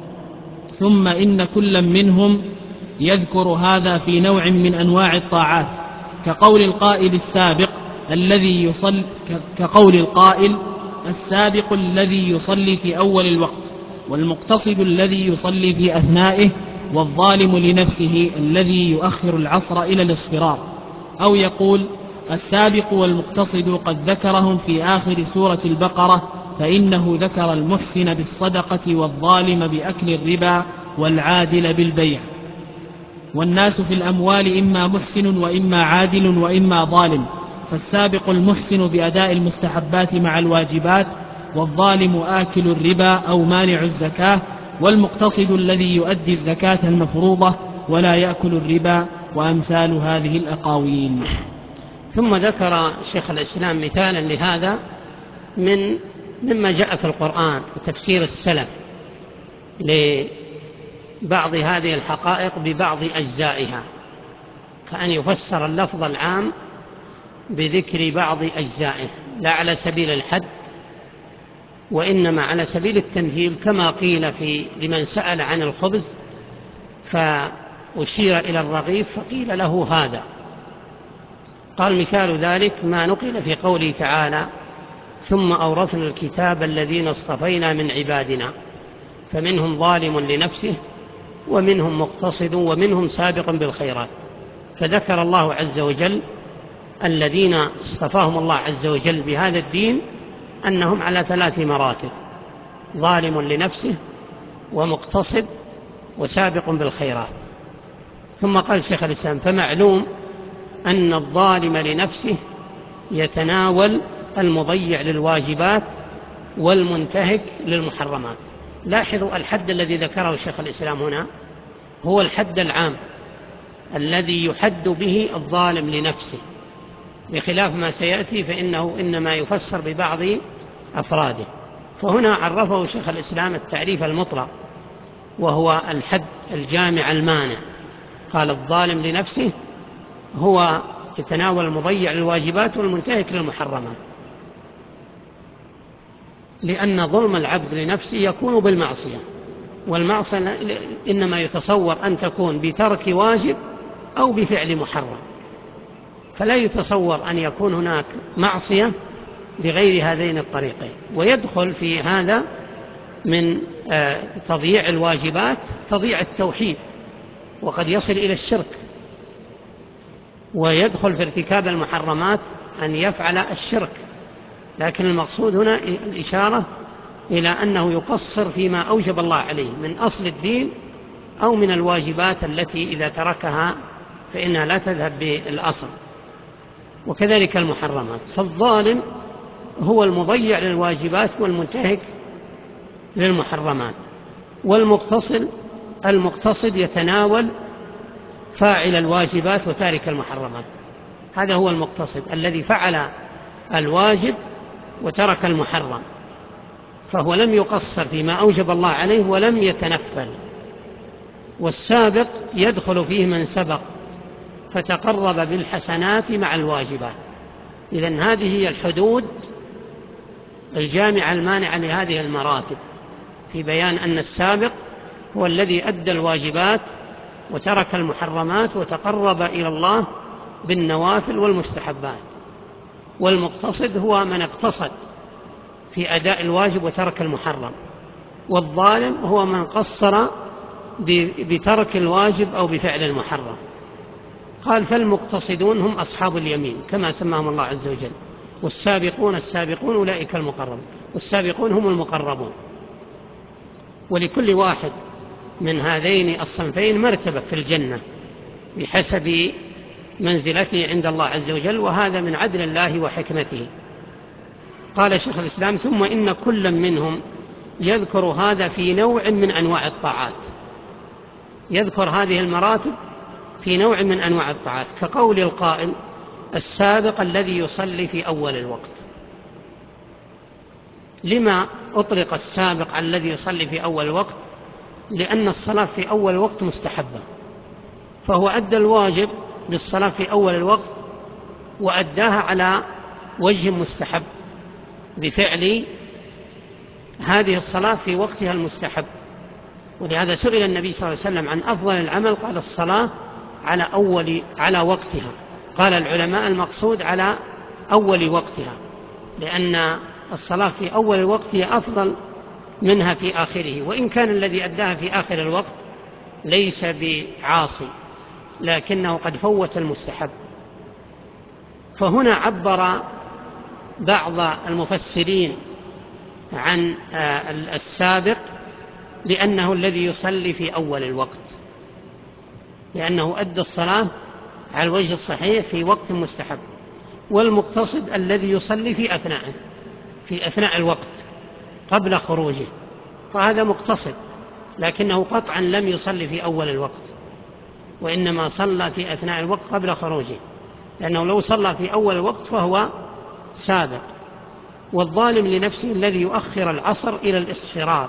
ثم إن كل منهم يذكر هذا في نوع من أنواع الطاعات، كقول القائل السابق الذي يصلي كقول القائل السابق الذي يصلي في أول الوقت، والمقتصد الذي يصلي في أثنائه، والظالم لنفسه الذي يؤخر العصر إلى الاصفرار. أو يقول السابق والمقتصد قد ذكرهم في آخر سورة البقرة، فإنه ذكر المحسن بالصدقة والظالم بأكل الربا والعادل بالبيع. والناس في الأموال إما محسن وإما عادل وإما ظالم، فالسابق المحسن بأداء المستحبات مع الواجبات، والظالم آكل الربا أو مانع الزكاة، والمقتصد الذي يؤدي الزكاة المفروضة ولا يأكل الربا، وأمثال هذه الأقاويل. ثم ذكر شيخ الإسلام مثالا لهذا من مما جاء في القرآن وتفسير السلف لبعض هذه الحقائق ببعض أجزائها، كأن يفسر اللفظ العام بذكر بعض أجزائه، لا على سبيل الحد وإنما على سبيل التمثيل، كما قيل في لمن سأل عن الخبز فأشير إلى الرغيف فقيل له هذا. قال: مثال ذلك ما نقل في قوله تعالى: ثم أورثنا الكتاب الذين اصطفينا من عبادنا فمنهم ظالم لنفسه ومنهم مقتصد ومنهم سابق بالخيرات. فذكر الله عز وجل الذين اصطفاهم الله عز وجل بهذا الدين أنهم على ثلاث مراتب: ظالم لنفسه ومقتصد وسابق بالخيرات. ثم قال شيخ الإسلام: فمعلوم أن الظالم لنفسه يتناول المضيع للواجبات والمنتهك للمحرمات. لاحظوا الحد الذي ذكره شيخ الإسلام هنا هو الحد العام الذي يحد به الظالم لنفسه، بخلاف ما سيأتي فإنه إنما يفسر ببعض أفراده. فهنا عرفه شيخ الإسلام التعريف المطلق، وهو الحد الجامع المانع. قال: الظالم لنفسه هو يتناول المضيع للواجبات والمنتهك للمحرمات، لأن ظلم العبد لنفسه يكون بالمعصية، والمعصية إنما يتصور أن تكون بترك واجب أو بفعل محرم، فلا يتصور أن يكون هناك معصية بغير هذين الطريقين. ويدخل في هذا من تضييع الواجبات تضييع التوحيد، وقد يصل إلى الشرك، ويدخل في ارتكاب المحرمات أن يفعل الشرك. لكن المقصود هنا الإشارة إلى أنه يقصر فيما أوجب الله عليه من أصل الدين أو من الواجبات التي إذا تركها فإنها لا تذهب بالأصل، وكذلك المحرمات. فالظالم هو المضيع للواجبات والمنتهك للمحرمات، والمقتصد المقتصد يتناول فاعل الواجبات وتارك المحرمات. هذا هو المقتصد الذي فعل الواجب وترك المحرم، فهو لم يقصر فيما أوجب الله عليه ولم يتنفل. والسابق يدخل فيه من سبق فتقرب بالحسنات مع الواجبات. إذن هذه هي الحدود الجامعة المانعة لهذه المراتب، في بيان أن السابق هو الذي أدى الواجبات وترك المحرمات وتقرب إلى الله بالنوافل والمستحبات، والمقتصد هو من اقتصد في أداء الواجب وترك المحرم، والظالم هو من قصر بترك الواجب أو بفعل المحرم. قال فالمقتصدون هم أصحاب اليمين كما سماهم الله عز وجل، والسابقون السابقون أولئك المقربون، والسابقون هم المقربون. ولكل واحد من هذين الصنفين مرتبة في الجنة بحسب منزلته عند الله عز وجل، وهذا من عدل الله وحكمته. قال شيخ الإسلام ثم إن كل منهم يذكر هذا في نوع من أنواع الطاعات، يذكر هذه المراتب في نوع من أنواع الطاعات، كقول القائل السابق الذي يصلي في أول الوقت. لما أطلق السابق الذي يصلي في أول الوقت؟ لأن الصلاة في أول الوقت مستحبة، فهو أدى الواجب بالصلاة في أول الوقت وأداها على وجه مستحب بفعل هذه الصلاة في وقتها المستحب. ولهذا سئل النبي صلى الله عليه وسلم عن أفضل العمل، قال الصلاة على أول على وقتها. قال العلماء المقصود على أول وقتها، لأن الصلاة في أول الوقت هي أفضل منها في آخره، وإن كان الذي أداها في آخر الوقت ليس بعاصي لكنه قد فوت المستحب. فهنا عبر بعض المفسرين عن السابق لأنه الذي يصلي في أول الوقت، لأنه أدى الصلاة على الوجه الصحيح في وقت مستحب. والمقتصد الذي يصلي في أثناءه في أثناء الوقت قبل خروجه، فهذا مقتصد لكنه قطعا لم يصلي في أول الوقت، وإنما صلى في أثناء الوقت قبل خروجه، لأنه لو صلى في أول الوقت فهو سابق. والظالم لنفسه الذي يؤخر العصر إلى الإصفرار،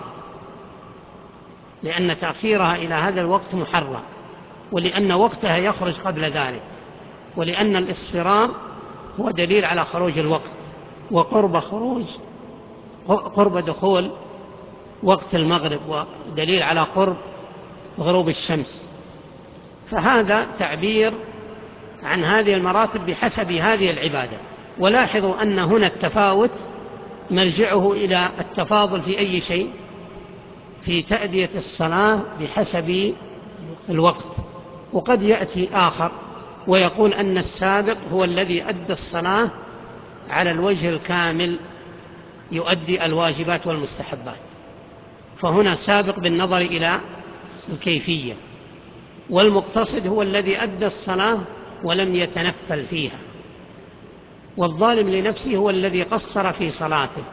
لأن تأخيرها إلى هذا الوقت محرم، ولأن وقتها يخرج قبل ذلك، ولأن الإصفرار هو دليل على خروج الوقت وقرب خروج قرب دخول وقت المغرب، ودليل على قرب غروب الشمس. فهذا تعبير عن هذه المراتب بحسب هذه العبادة. ولاحظوا أن هنا التفاوت مرجعه إلى التفاضل في أي شيء؟ في تأدية الصلاة بحسب الوقت. وقد يأتي آخر ويقول أن السابق هو الذي أدى الصلاة على الوجه الكامل يؤدي الواجبات والمستحبات، فهنا سابق بالنظر إلى الكيفية. والمقتصد هو الذي أدى الصلاة ولم يتنفل فيها. والظالم لنفسه هو الذي قصر في صلاته،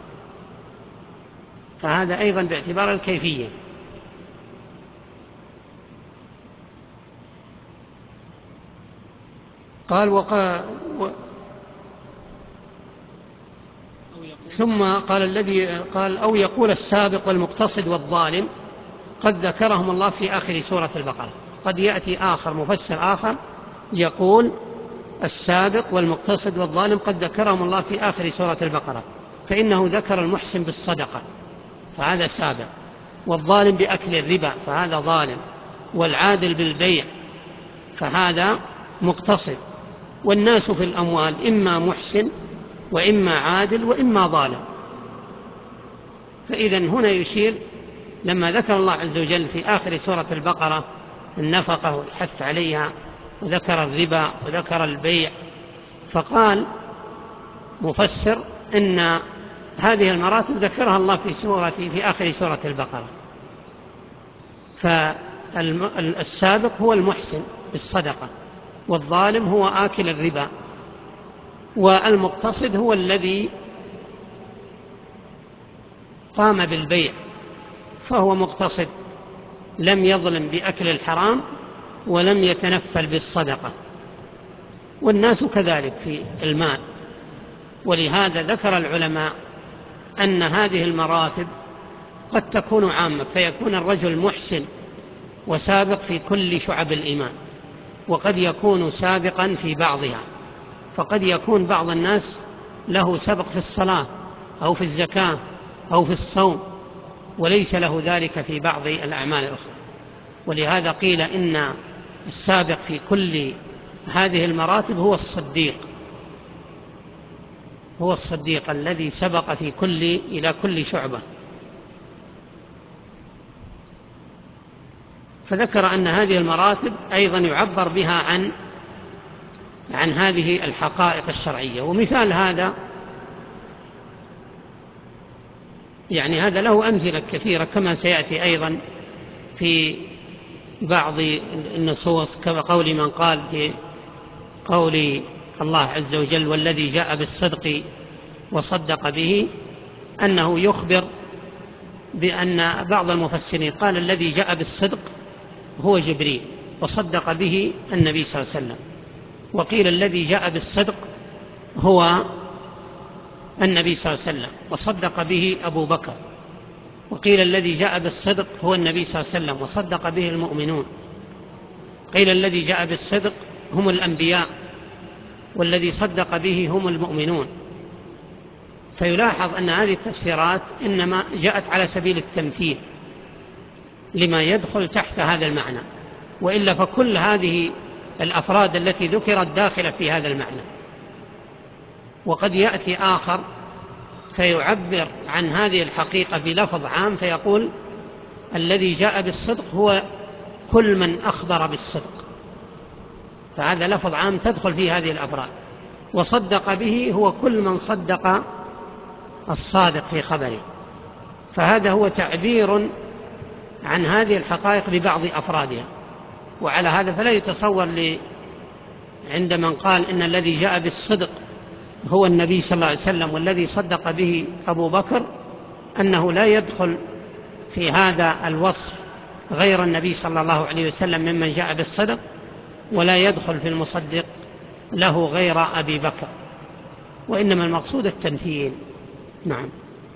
فهذا أيضا باعتبار الكيفية. قال وقال و ثم قال الذي قال أو يقول السابق والمقتصد والظالم قد ذكرهم الله في آخر سورة البقرة. قد يأتي آخر مفسر آخر يقول السابق والمقتصد والظالم قد ذكرهم الله في آخر سورة البقرة، فإنه ذكر المحسن بالصدقة فهذا سابق، والظالم بأكل الربا فهذا ظالم، والعادل بالبيع فهذا مقتصد. والناس في الأموال إما محسن وإما عادل وإما ظالم. فإذا هنا يشير لما ذكر الله عز وجل في آخر سورة البقرة النفقة والحث عليها، وذكر الربا وذكر البيع. فقال مفسر إن هذه المراتب ذكرها الله في سورة في آخر سورة البقرة. فالسابق هو المحسن بالصدقة، والظالم هو آكل الربا، والمقتصد هو الذي قام بالبيع فهو مقتصد، لم يظلم بأكل الحرام ولم يتنفل بالصدقة. والناس كذلك في المال. ولهذا ذكر العلماء أن هذه المراتب قد تكون عامة، فيكون الرجل محسن وسابق في كل شعب الإيمان، وقد يكون سابقا في بعضها. فقد يكون بعض الناس له سبق في الصلاة أو في الزكاة أو في الصوم، وليس له ذلك في بعض الأعمال الأخرى. ولهذا قيل إن السابق في كل هذه المراتب هو الصديق، هو الصديق الذي سبق في كل إلى كل شعبة. فذكر أن هذه المراتب أيضا يعبر بها عن عن هذه الحقائق الشرعية. ومثال هذا يعني هذا له أمثلة كثيرة كما سيأتي أيضا في بعض النصوص، كقول من قال في قول الله عز وجل والذي جاء بالصدق وصدق به، أنه يخبر بأن بعض المفسرين قال الذي جاء بالصدق هو جبريل وصدق به النبي صلى الله عليه وسلم، وقيل الذي جاء بالصدق هو النبي صلى الله عليه وسلم وصدق به أبو بكر، وقيل الذي جاء بالصدق هو النبي صلى الله عليه وسلم وصدق به المؤمنون، قيل الذي جاء بالصدق هم الأنبياء والذي صدق به هم المؤمنون. فيلاحظ أن هذه التفسيرات إنما جاءت على سبيل التمثيل لما يدخل تحت هذا المعنى، وإلا فكل هذه الأفراد التي ذكرت داخلة في هذا المعنى. وقد يأتي آخر فيعبر عن هذه الحقيقة بلفظ عام فيقول الذي جاء بالصدق هو كل من أخبر بالصدق، فهذا لفظ عام تدخل فيه هذه الأفراد. وصدق به هو كل من صدق الصادق في خبره. فهذا هو تعبير عن هذه الحقائق ببعض أفرادها. وعلى هذا فلا يتصور عند من قال إن الذي جاء بالصدق هو النبي صلى الله عليه وسلم والذي صدق به أبو بكر أنه لا يدخل في هذا الوصف غير النبي صلى الله عليه وسلم ممن جاء بالصدق، ولا يدخل في المصدق له غير أبي بكر، وإنما المقصود التمثيل. نعم.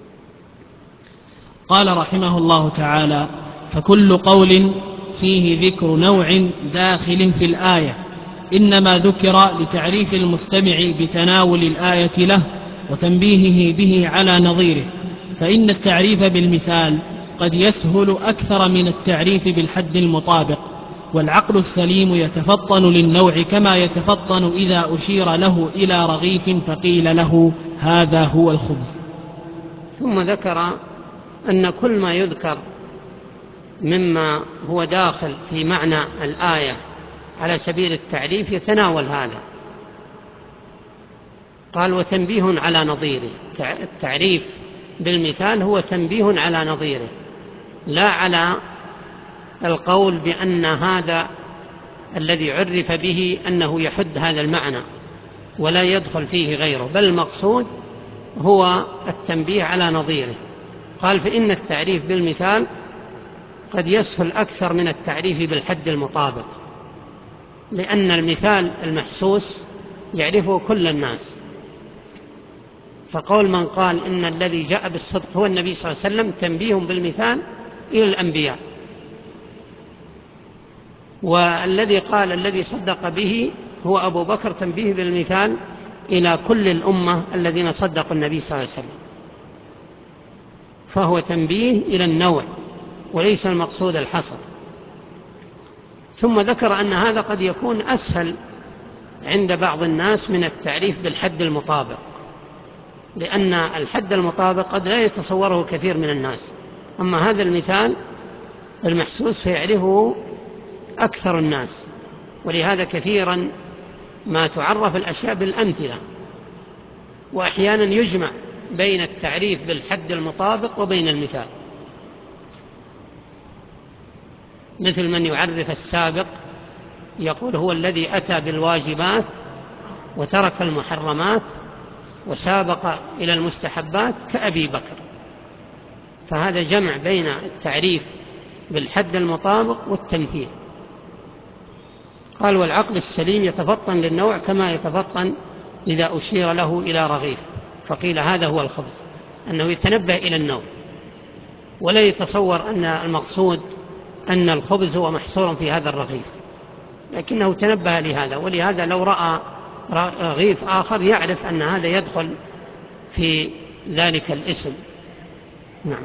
قال رحمه الله تعالى: فكل قول فيه ذكر نوع داخل في الآية إنما ذكر لتعريف المستمع بتناول الآية له وتنبيهه به على نظيره، فإن التعريف بالمثال قد يسهل أكثر من التعريف بالحد المطابق، والعقل السليم يتفطن للنوع كما يتفطن إذا أشير له إلى رغيف فقيل له هذا هو الخبز. ثم ذكر أن كل ما يذكر مما هو داخل في معنى الآية على سبيل التعريف يتناول هذا. قال وتنبيه على نظيره. التعريف بالمثال هو تنبيه على نظيره، لا على القول بأن هذا الذي عرف به أنه يحد هذا المعنى ولا يدخل فيه غيره، بل المقصود هو التنبيه على نظيره. قال فإن التعريف بالمثال قد يسهل أكثر من التعريف بالحد المطابق، لأن المثال المحسوس يعرفه كل الناس. فقول من قال إن الذي جاء بالصدق هو النبي صلى الله عليه وسلم تنبيه بالمثال إلى الأنبياء، والذي قال الذي صدق به هو أبو بكر تنبيه بالمثال إلى كل الأمة الذين صدقوا النبي صلى الله عليه وسلم، فهو تنبيه إلى النوع وليس المقصود الحصر. ثم ذكر أن هذا قد يكون أسهل عند بعض الناس من التعريف بالحد المطابق، لأن الحد المطابق قد لا يتصوره كثير من الناس، أما هذا المثال المحسوس فيعرفه أكثر الناس، ولهذا كثيرا ما تعرف الأشياء بالأمثلة، وأحيانا يجمع بين التعريف بالحد المطابق وبين المثال، مثل من يعرف السابق يقول هو الذي أتى بالواجبات وترك المحرمات وسابق إلى المستحبات كأبي بكر، فهذا جمع بين التعريف بالحد المطابق والتمثيل. قال والعقل السليم يتفطن للنوع كما يتفطن إذا أشير له إلى رغيف، فقيل هذا هو الخبز، أنه يتنبه إلى النوع ولا يتصور أن المقصود أن الخبز هو محصور في هذا الرغيف، لكنه تنبه لهذا، ولهذا لو رأى رغيف آخر يعرف أن هذا يدخل في ذلك الاسم. نعم.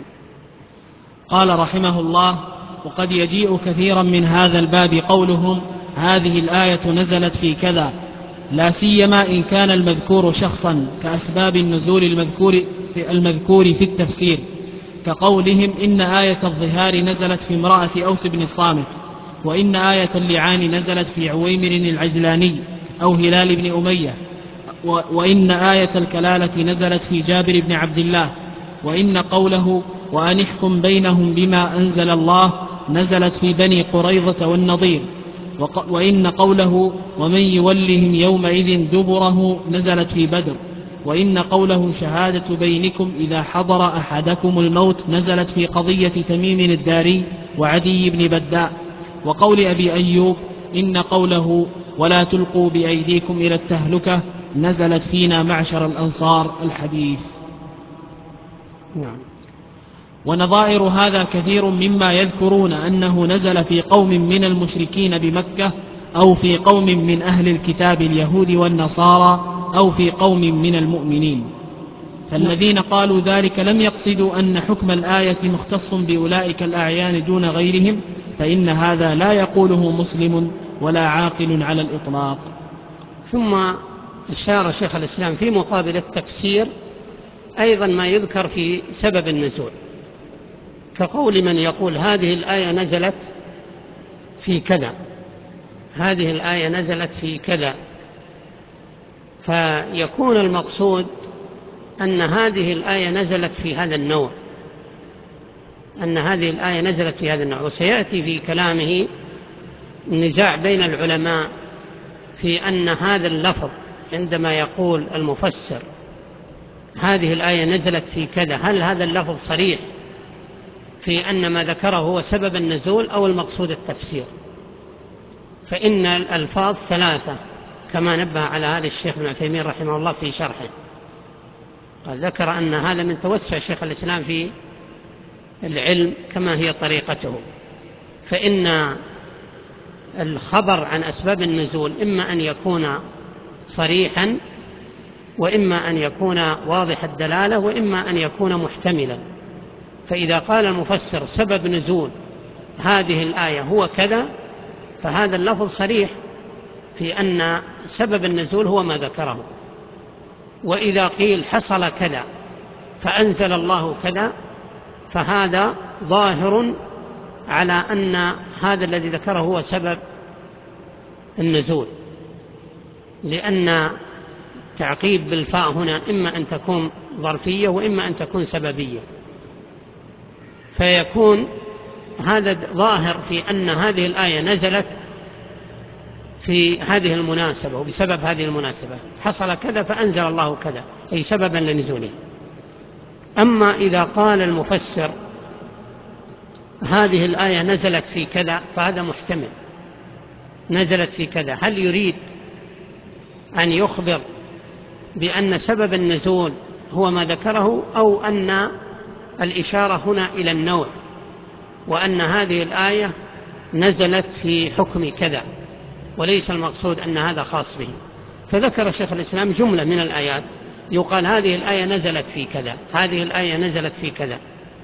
قال رحمه الله: وقد يجيء كثيرا من هذا الباب قولهم هذه الآية نزلت في كذا، لا سيما إن كان المذكور شخصا كأسباب النزول المذكور في, المذكور في التفسير، كقولهم إن آية الظهار نزلت في امرأة أوس بن الصامت، وإن آية اللعان نزلت في عويمر العجلاني أو هلال بن أمية، وإن آية الكلالة نزلت في جابر بن عبد الله، وإن قوله وأن احكم بينهم بما أنزل الله نزلت في بني قريظة والنضير، وإن قوله ومن يولهم يومئذ دبره نزلت في بدر، وإن قوله شهادة بينكم إذا حضر أحدكم الموت نزلت في قضية تميم الداري وعدي بن بداء، وقول أبي أيوب إن قوله ولا تلقوا بأيديكم إلى التهلكة نزلت فينا معشر الأنصار الحديث. نعم. ونظائر هذا كثير مما يذكرون أنه نزل في قوم من المشركين بمكة، أو في قوم من أهل الكتاب اليهود والنصارى، أو في قوم من المؤمنين. فالذين قالوا ذلك لم يقصدوا أن حكم الآية مختص بأولئك الأعيان دون غيرهم، فإن هذا لا يقوله مسلم ولا عاقل على الإطلاق. ثم أشار شيخ الإسلام في مقابل التفسير أيضا ما يذكر في سبب النزول، كقول من يقول هذه الآية نزلت في كذا، هذه الآية نزلت في كذا، فيكون المقصود أن هذه الآية نزلت في هذا النوع، أن هذه الآية نزلت في هذا النوع. وسيأتي في كلامه النزاع بين العلماء في أن هذا اللفظ عندما يقول المفسر هذه الآية نزلت في كذا، هل هذا اللفظ صريح في أن ما ذكره هو سبب النزول أو المقصود التفسير؟ فإن الألفاظ ثلاثة كما نبه على هذا الشيخ ابن عثيمين رحمه الله في شرحه، قال ذكر أن هذا من توسع شيخ الإسلام في العلم كما هي طريقته، فإن الخبر عن أسباب النزول إما أن يكون صريحا، وإما أن يكون واضح الدلالة، وإما أن يكون محتملا. فإذا قال المفسر سبب نزول هذه الآية هو كذا، فهذا اللفظ صريح في أن سبب النزول هو ما ذكره. وإذا قيل حصل كذا فأنزل الله كذا، فهذا ظاهر على أن هذا الذي ذكره هو سبب النزول، لأن التعقيب بالفاء هنا إما أن تكون ظرفية وإما أن تكون سببية، فيكون هذا ظاهر في أن هذه الآية نزلت في هذه المناسبة وبسبب هذه المناسبة، حصل كذا فأنزل الله كذا، أي سببا لنزوله. أما إذا قال المفسر هذه الآية نزلت في كذا، فهذا محتمل، نزلت في كذا، هل يريد أن يخبر بأن سبب النزول هو ما ذكره، أو أن الإشارة هنا إلى النوع، وأن هذه الآية نزلت في حكم كذا وليس المقصود أن هذا خاص به؟ فذكر شيخ الإسلام جملة من الآيات يقال هذه الآية نزلت في كذا، هذه الآية نزلت في كذا.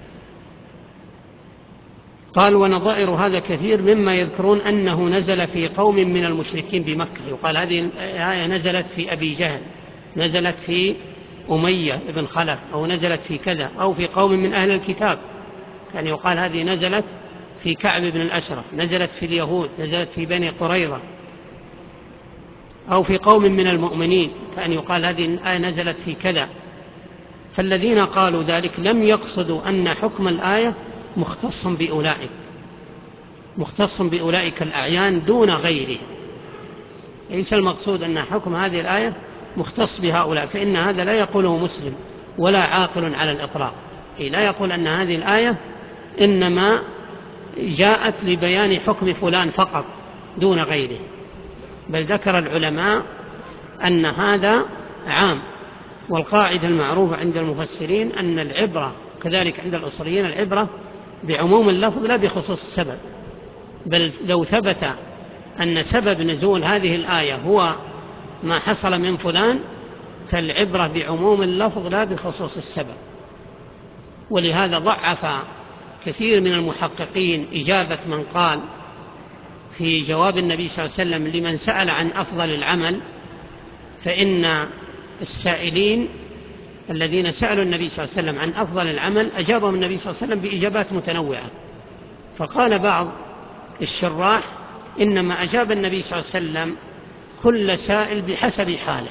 قال ونظائر هذا كثير مما يذكرون أنه نزل في قوم من المشركين بمكة، يقال هذه الآية نزلت في أبي جهل، نزلت في أمية بن خلف، أو نزلت في كذا، أو في قوم من أهل الكتاب، كان يقال هذه نزلت في كعب بن الأشرف، نزلت في اليهود، نزلت في بني قريظة، أو في قوم من المؤمنين، كأن يقال هذه الآية نزلت في كذا. فالذين قالوا ذلك لم يقصدوا أن حكم الآية مختص بأولئك مختص بأولئك الأعيان دون غيره. ليس المقصود أن حكم هذه الآية مختص بهؤلاء، فإن هذا لا يقوله مسلم ولا عاقل على الإطلاق. أي لا يقول أن هذه الآية إنما جاءت لبيان حكم فلان فقط دون غيره، بل ذكر العلماء أن هذا عام. والقاعدة المعروفة عند المفسرين أن العبرة كذلك عند الأصوليين، العبرة بعموم اللفظ لا بخصوص السبب، بل لو ثبت أن سبب نزول هذه الآية هو ما حصل من فلان فالعبرة بعموم اللفظ لا بخصوص السبب. ولهذا ضعف كثير من المحققين إجابة من قال في جواب النبي صلى الله عليه وسلم لمن سأل عن أفضل العمل، فإن السائلين الذين سألوا النبي صلى الله عليه وسلم عن أفضل العمل أجابهم النبي صلى الله عليه وسلم بإجابات متنوعة. فقال بعض الشراح إنما أجاب النبي صلى الله عليه وسلم كل سائل بحسب حاله.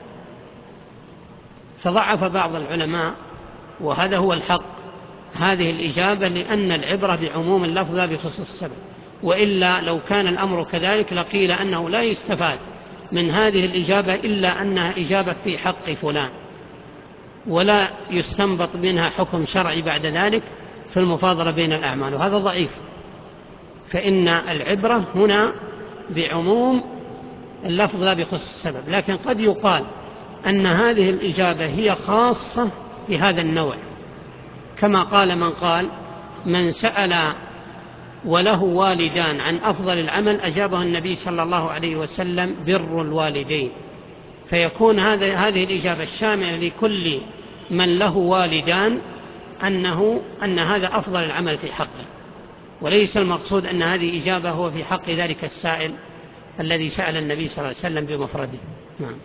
فضعف بعض العلماء، وهذا هو الحق، هذه الإجابة لأن العبرة بعموم اللفظ لا بخصوص السبب. وإلا لو كان الأمر كذلك لقيل أنه لا يستفاد من هذه الإجابة إلا أنها إجابة في حق فلان، ولا يستنبط منها حكم شرعي بعد ذلك في المفاضلة بين الأعمال، وهذا ضعيف. فإن العبرة هنا بعموم اللفظ لا بخصوص السبب. لكن قد يقال أن هذه الإجابة هي خاصة بهذا النوع، كما قال من قال من سأل وله والدان عن أفضل العمل أجابه النبي صلى الله عليه وسلم بر الوالدين، فيكون هذا هذه الإجابة الشاملة لكل من له والدان أنه أن هذا أفضل العمل في حقه، وليس المقصود أن هذه إجابة هو في حق ذلك السائل الذي سأل النبي صلى الله عليه وسلم بمفرده. نعم.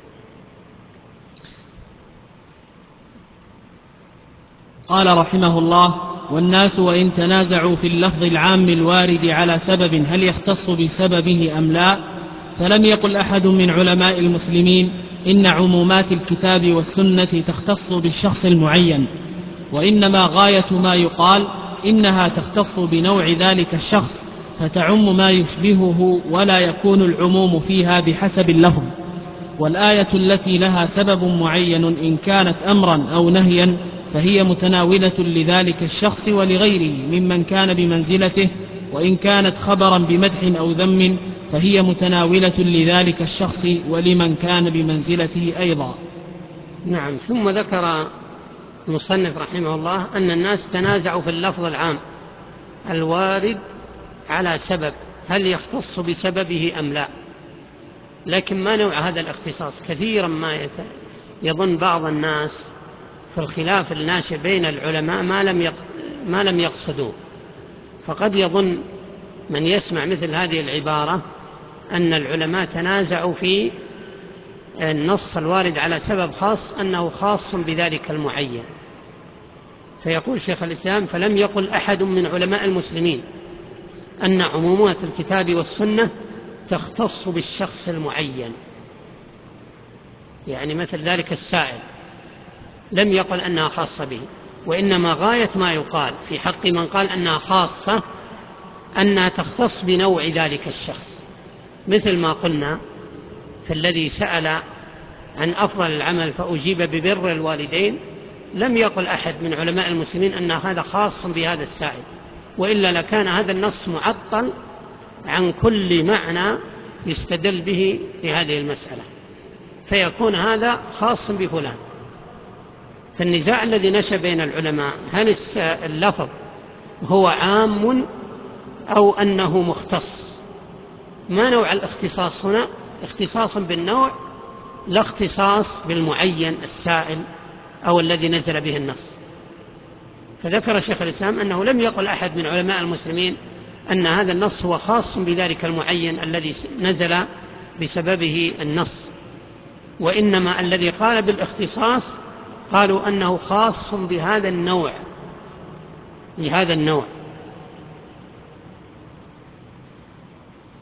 قال رحمه الله: والناس وإن تنازعوا في اللفظ العام الوارد على سبب هل يختص بسببه أم لا، فلم يقل أحد من علماء المسلمين إن عمومات الكتاب والسنة تختص بالشخص المعين، وإنما غاية ما يقال إنها تختص بنوع ذلك الشخص فتعم ما يشبهه، ولا يكون العموم فيها بحسب اللفظ. والآية التي لها سبب معين إن كانت أمرا أو نهيا فهي متناولة لذلك الشخص ولغيره ممن كان بمنزلته، وإن كانت خبرا بمدح أو ذم فهي متناولة لذلك الشخص ولمن كان بمنزلته أيضا. نعم. ثم ذكر المصنف رحمه الله أن الناس تنازعوا في اللفظ العام الوارد على سبب هل يختص بسببه أم لا. لكن ما نوع هذا الاختصاص؟ كثيرا ما يظن بعض الناس في الخلاف الناشئ بين العلماء ما لم ما لم يقصدوه، فقد يظن من يسمع مثل هذه العبارة أن العلماء تنازعوا في النص الوارد على سبب خاص أنه خاص بذلك المعين. فيقول شيخ الإسلام: فلم يقل أحد من علماء المسلمين أن عمومات الكتاب والسنة تختص بالشخص المعين، يعني مثل ذلك السائل لم يقل أنها خاصة به، وإنما غاية ما يقال في حق من قال أنها خاصة أنها تختص بنوع ذلك الشخص، مثل ما قلنا في الذي سأل عن أفضل العمل فأجيب ببر الوالدين، لم يقل أحد من علماء المسلمين أن هذا خاص بهذا السائل، وإلا لكان هذا النص معطل عن كل معنى يستدل به لهذه المسألة، فيكون هذا خاص بفلان. فالنزاع الذي نشأ بين العلماء هل اللفظ هو عام أو أنه مختص؟ ما نوع الاختصاص هنا؟ اختصاص بالنوع لا اختصاص بالمعين السائل أو الذي نزل به النص. فذكر شيخ الإسلام أنه لم يقل أحد من علماء المسلمين أن هذا النص هو خاص بذلك المعين الذي نزل بسببه النص، وإنما الذي قال بالاختصاص قالوا أنه خاص بهذا النوع بهذا النوع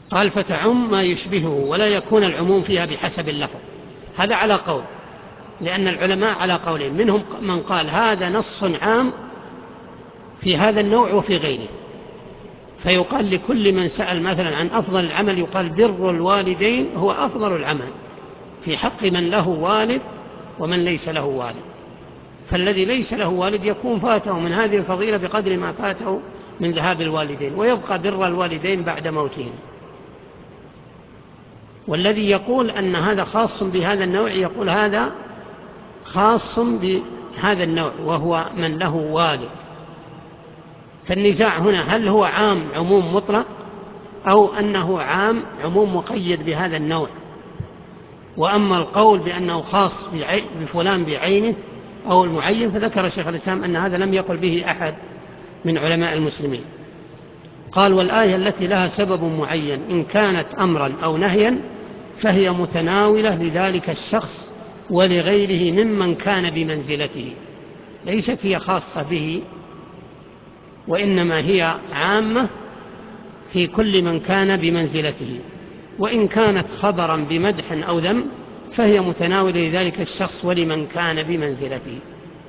قال فتعم ما يشبهه ولا يكون العموم فيها بحسب اللفظ. هذا على قول، لأن العلماء على قولين، منهم من قال هذا نص عام في هذا النوع وفي غيره، فيقال لكل من سأل مثلا عن أفضل العمل يقال بر الوالدين هو أفضل العمل في حق من له والد ومن ليس له والد، فالذي ليس له والد يكون فاته من هذه الفضيلة بقدر ما فاته من ذهاب الوالدين، ويبقى بر الوالدين بعد موتهم. والذي يقول أن هذا خاص بهذا النوع يقول هذا خاص بهذا النوع وهو من له والد. فالنزاع هنا هل هو عام عموم مطلق أو أنه عام عموم مقيد بهذا النوع. وأما القول بأنه خاص بفلان بعينه أو المعين فذكر شيخ الإسلام أن هذا لم يقل به أحد من علماء المسلمين. قال والآية التي لها سبب معين إن كانت أمرا أو نهيا فهي متناولة لذلك الشخص ولغيره ممن كان بمنزلته، ليست هي خاصة به وإنما هي عامة في كل من كان بمنزلته، وإن كانت خبرا بمدح أو ذم فهي متناولة لذلك الشخص ولمن كان بمنزلته،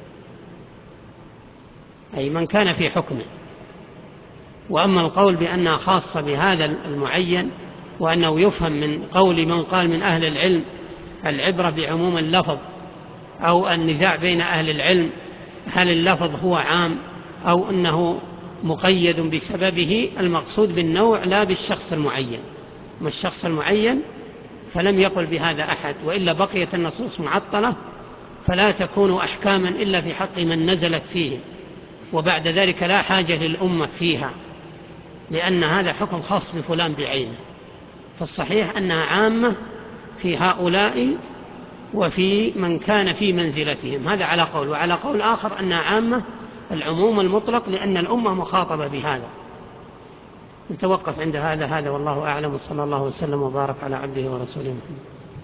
أي من كان في حكمه. وأما القول بأنها خاصة بهذا المعين وأنه يفهم من قول من قال من أهل العلم العبرة بعموم اللفظ، أو النزاع بين أهل العلم هل اللفظ هو عام أو أنه مقيد بسببه، المقصود بالنوع لا بالشخص المعين. ما الشخص المعين فلم يقل بهذا أحد، وإلا بقيت النصوص معطلة فلا تكون أحكاما إلا في حق من نزلت فيه، وبعد ذلك لا حاجة للأمة فيها لأن هذا حكم خاص بفلان بعينه. فالصحيح أنها عامة في هؤلاء وفي من كان في منزلتهم، هذا على قول. وعلى قول آخر أنها عامة العموم المطلق لأن الأمة مخاطبة بهذا. نتوقف عند هذا هذا والله أعلم، وصلى الله وسلم وبارك على عبده ورسوله محمد.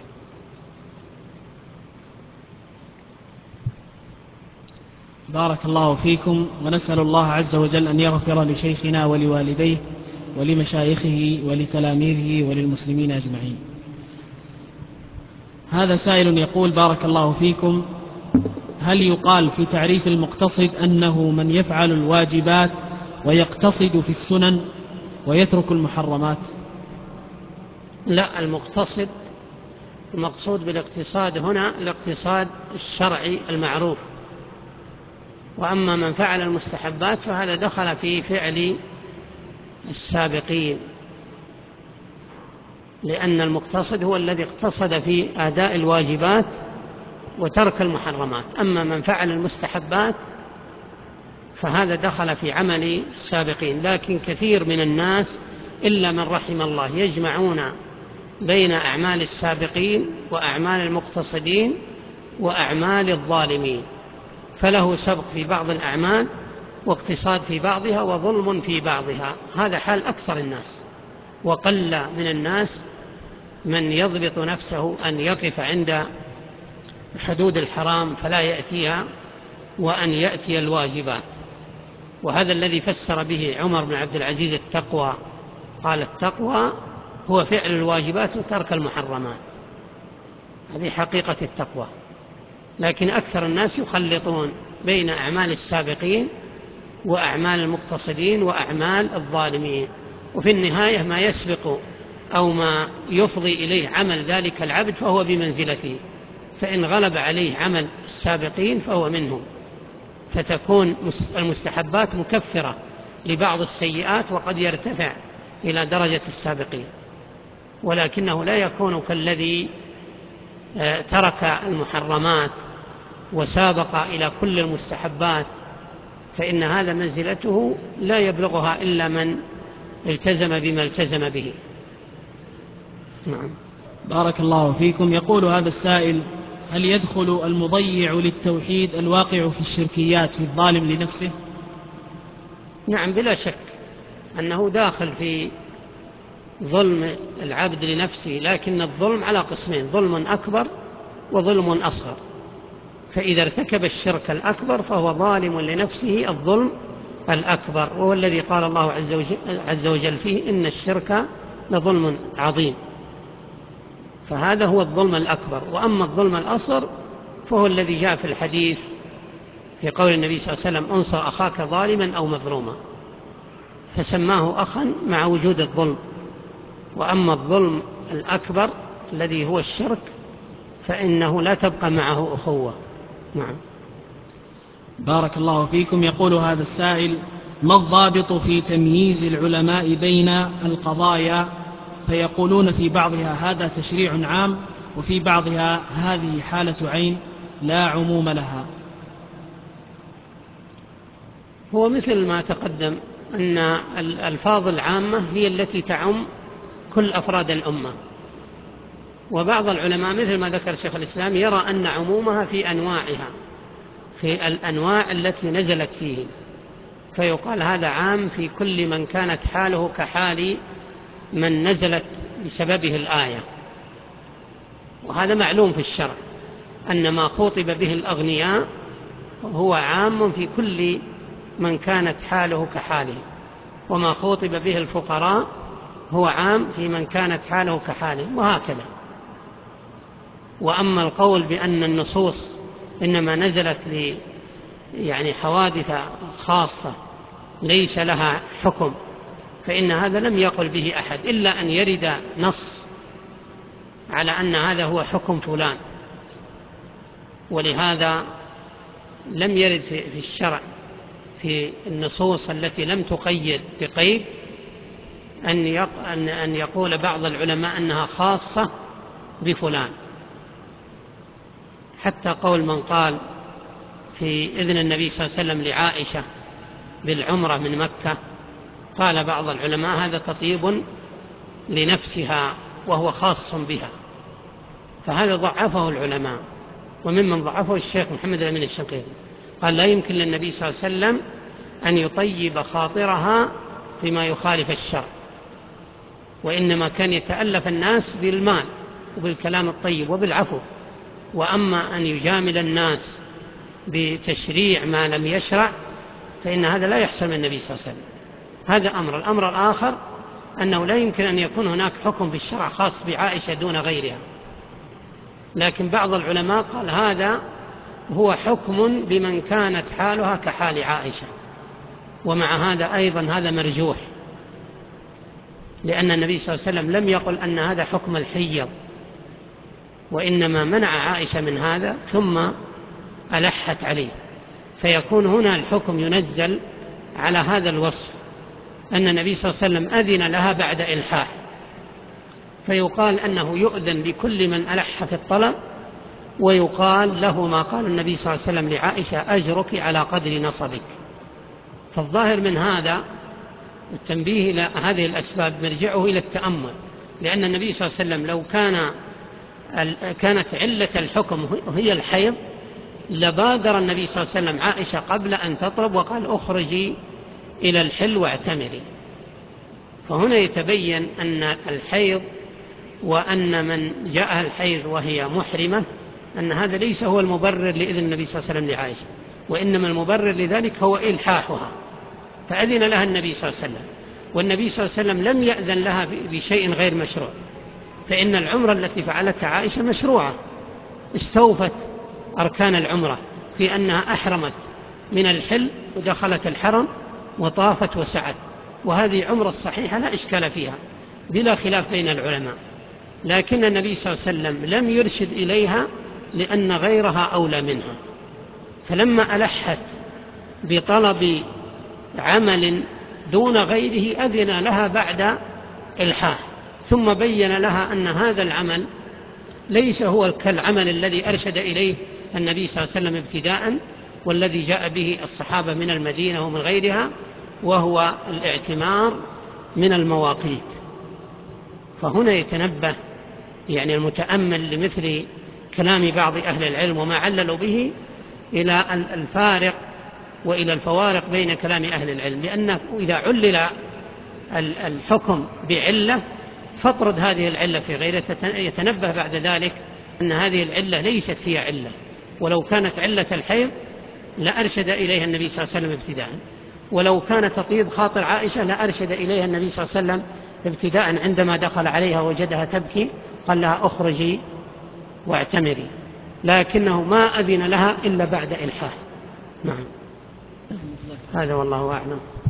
بارك الله فيكم، ونسأل الله عز وجل أن يغفر لشيخنا ولوالديه ولمشايخه ولتلاميذه وللمسلمين أجمعين. هذا سائل يقول بارك الله فيكم، هل يقال في تعريف المقتصد أنه من يفعل الواجبات ويقتصد في السنن ويترك المحرمات؟ لا، المقتصد المقصود بالاقتصاد هنا الاقتصاد الشرعي المعروف، وأما من فعل المستحبات فهذا دخل في فعل السابقين، لأن المقتصد هو الذي اقتصد في أداء الواجبات وترك المحرمات. أما من فعل المستحبات فهذا دخل في عمل السابقين. لكن كثير من الناس إلا من رحم الله يجمعون بين أعمال السابقين وأعمال المقتصدين وأعمال الظالمين، فله سبق في بعض الأعمال واقتصاد في بعضها وظلم في بعضها. هذا حال أكثر الناس، وقل من الناس من يضبط نفسه أن يقف عند حدود الحرام فلا يأتيها وأن يأتي الواجبات. وهذا الذي فسر به عمر بن عبد العزيز التقوى، قال التقوى هو فعل الواجبات وترك المحرمات، هذه حقيقة التقوى. لكن أكثر الناس يخلطون بين أعمال السابقين وأعمال المقتصدين وأعمال الظالمين، وفي النهاية ما يسبق أو ما يفضي إليه عمل ذلك العبد فهو بمنزلته، فإن غلب عليه عمل السابقين فهو منهم، فتكون المستحبات مكفرة لبعض السيئات وقد يرتفع إلى درجة السابقين، ولكنه لا يكون كالذي ترك المحرمات وسابق إلى كل المستحبات، فإن هذا منزلته لا يبلغها إلا من التزم بما التزم به. نعم. بارك الله فيكم. يقول هذا السائل، هل يدخل المضيع للتوحيد الواقع في الشركيات في الظالم لنفسه؟ نعم، بلا شك أنه داخل في ظلم العبد لنفسه، لكن الظلم على قسمين، ظلم أكبر وظلم أصغر. فإذا ارتكب الشرك الأكبر فهو ظالم لنفسه الظلم الأكبر، وهو الذي قال الله عز وجل فيه إن الشرك لظلم عظيم. فهذا هو الظلم الأكبر. وأما الظلم الأصغر فهو الذي جاء في الحديث في قول النبي صلى الله عليه وسلم: انصر أخاك ظالما أو مظلوما، فسماه أخا مع وجود الظلم. وأما الظلم الأكبر الذي هو الشرك فإنه لا تبقى معه أخوة. نعم. بارك الله فيكم. يقول هذا السائل: ما الضابط في تمييز العلماء بين القضايا، فيقولون في بعضها هذا تشريع عام وفي بعضها هذه حالة عين لا عموم لها؟ هو مثل ما تقدم أن الألفاظ العامة هي التي تعم كل أفراد الأمة، وبعض العلماء مثل ما ذكر شيخ الإسلام يرى أن عمومها في أنواعها، في الأنواع التي نزلت فيه، فيقال هذا عام في كل من كانت حاله كحال من نزلت بسببه الآية. وهذا معلوم في الشرع أن ما خاطب به الأغنياء هو عام في كل من كانت حاله كحاله، وما خاطب به الفقراء هو عام في من كانت حاله كحاله، وهكذا. وأما القول بأن النصوص إنما نزلت ل يعني حوادث خاصة ليس لها حكم، فإن هذا لم يقل به أحد إلا أن يرد نص على أن هذا هو حكم فلان. ولهذا لم يرد في الشرع في النصوص التي لم تقيد بقيد أن يقول بعض العلماء أنها خاصة بفلان. حتى قول من قال في إذن النبي صلى الله عليه وسلم لعائشة بالعمرة من مكة، قال بعض العلماء هذا تطيب لنفسها وهو خاص بها، فهذا ضعفه العلماء. وممن ضعفه الشيخ محمد الأمين الشنقيطي، قال لا يمكن للنبي صلى الله عليه وسلم أن يطيب خاطرها بما يخالف الشرع، وإنما كان يتألف الناس بالمال وبالكلام الطيب وبالعفو. وأما أن يجامل الناس بتشريع ما لم يشرع فإن هذا لا يحصل من النبي صلى الله عليه وسلم. هذا أمر. الأمر الآخر أنه لا يمكن أن يكون هناك حكم في الشرع خاص بعائشة دون غيرها، لكن بعض العلماء قال هذا هو حكم بمن كانت حالها كحال عائشة. ومع هذا أيضا هذا مرجوح، لأن النبي صلى الله عليه وسلم لم يقل أن هذا حكم الحيض، وإنما منع عائشة من هذا ثم ألحت عليه، فيكون هنا الحكم ينزل على هذا الوصف، أن النبي صلى الله عليه وسلم أذن لها بعد إلحاح، فيقال أنه يؤذن لكل من ألح في الطلب، ويقال له ما قال النبي صلى الله عليه وسلم لعائشة: أجرك على قدر نصبك. فالظاهر من هذا التنبيه إلى هذه الأسباب مرجعه إلى التأمل، لأن النبي صلى الله عليه وسلم لو كان كانت علة الحكم هي الحيض لبادر النبي صلى الله عليه وسلم عائشة قبل أن تطلب وقال: أخرجي إلى الحل واعتمري. فهنا يتبين أن الحيض وأن من جاءها الحيض وهي محرمة أن هذا ليس هو المبرر لإذن النبي صلى الله عليه وسلم لعائشة، وإنما المبرر لذلك هو إلحاحها، فأذن لها النبي صلى الله عليه وسلم. والنبي صلى الله عليه وسلم لم يأذن لها بشيء غير مشروع، فإن العمرة التي فعلتها عائشة مشروعة، استوفت أركان العمرة في أنها أحرمت من الحل ودخلت الحرم وطافت وسعت، وهذه عمرة صحيحة لا إشكال فيها بلا خلاف بين العلماء. لكن النبي صلى الله عليه وسلم لم يرشد إليها لأن غيرها أولى منها، فلما ألحت بطلب عمل دون غيره أذن لها بعد إلحاح، ثم بين لها أن هذا العمل ليس هو كالعمل الذي أرشد إليه النبي صلى الله عليه وسلم ابتداء والذي جاء به الصحابة من المدينة ومن غيرها، وهو الاعتمار من المواقيت. فهنا يتنبه يعني المتأمل لمثل كلام بعض أهل العلم وما عللوا به إلى الفارق وإلى الفوارق بين كلام أهل العلم، لأنه إذا علل الحكم بعلة فاطرد هذه العلة في غيره، يتنبه بعد ذلك أن هذه العلة ليست هي علة، ولو كانت علة الحيض لأرشد إليها النبي صلى الله عليه وسلم ابتداء، ولو كانت تطيب خاطر عائشة لأرشد إليها النبي صلى الله عليه وسلم ابتداء عندما دخل عليها وجدها تبكي قال لها اخرجي واعتمري، لكنه ما أذن لها إلا بعد إلحاح. نعم، هذا والله أعلم.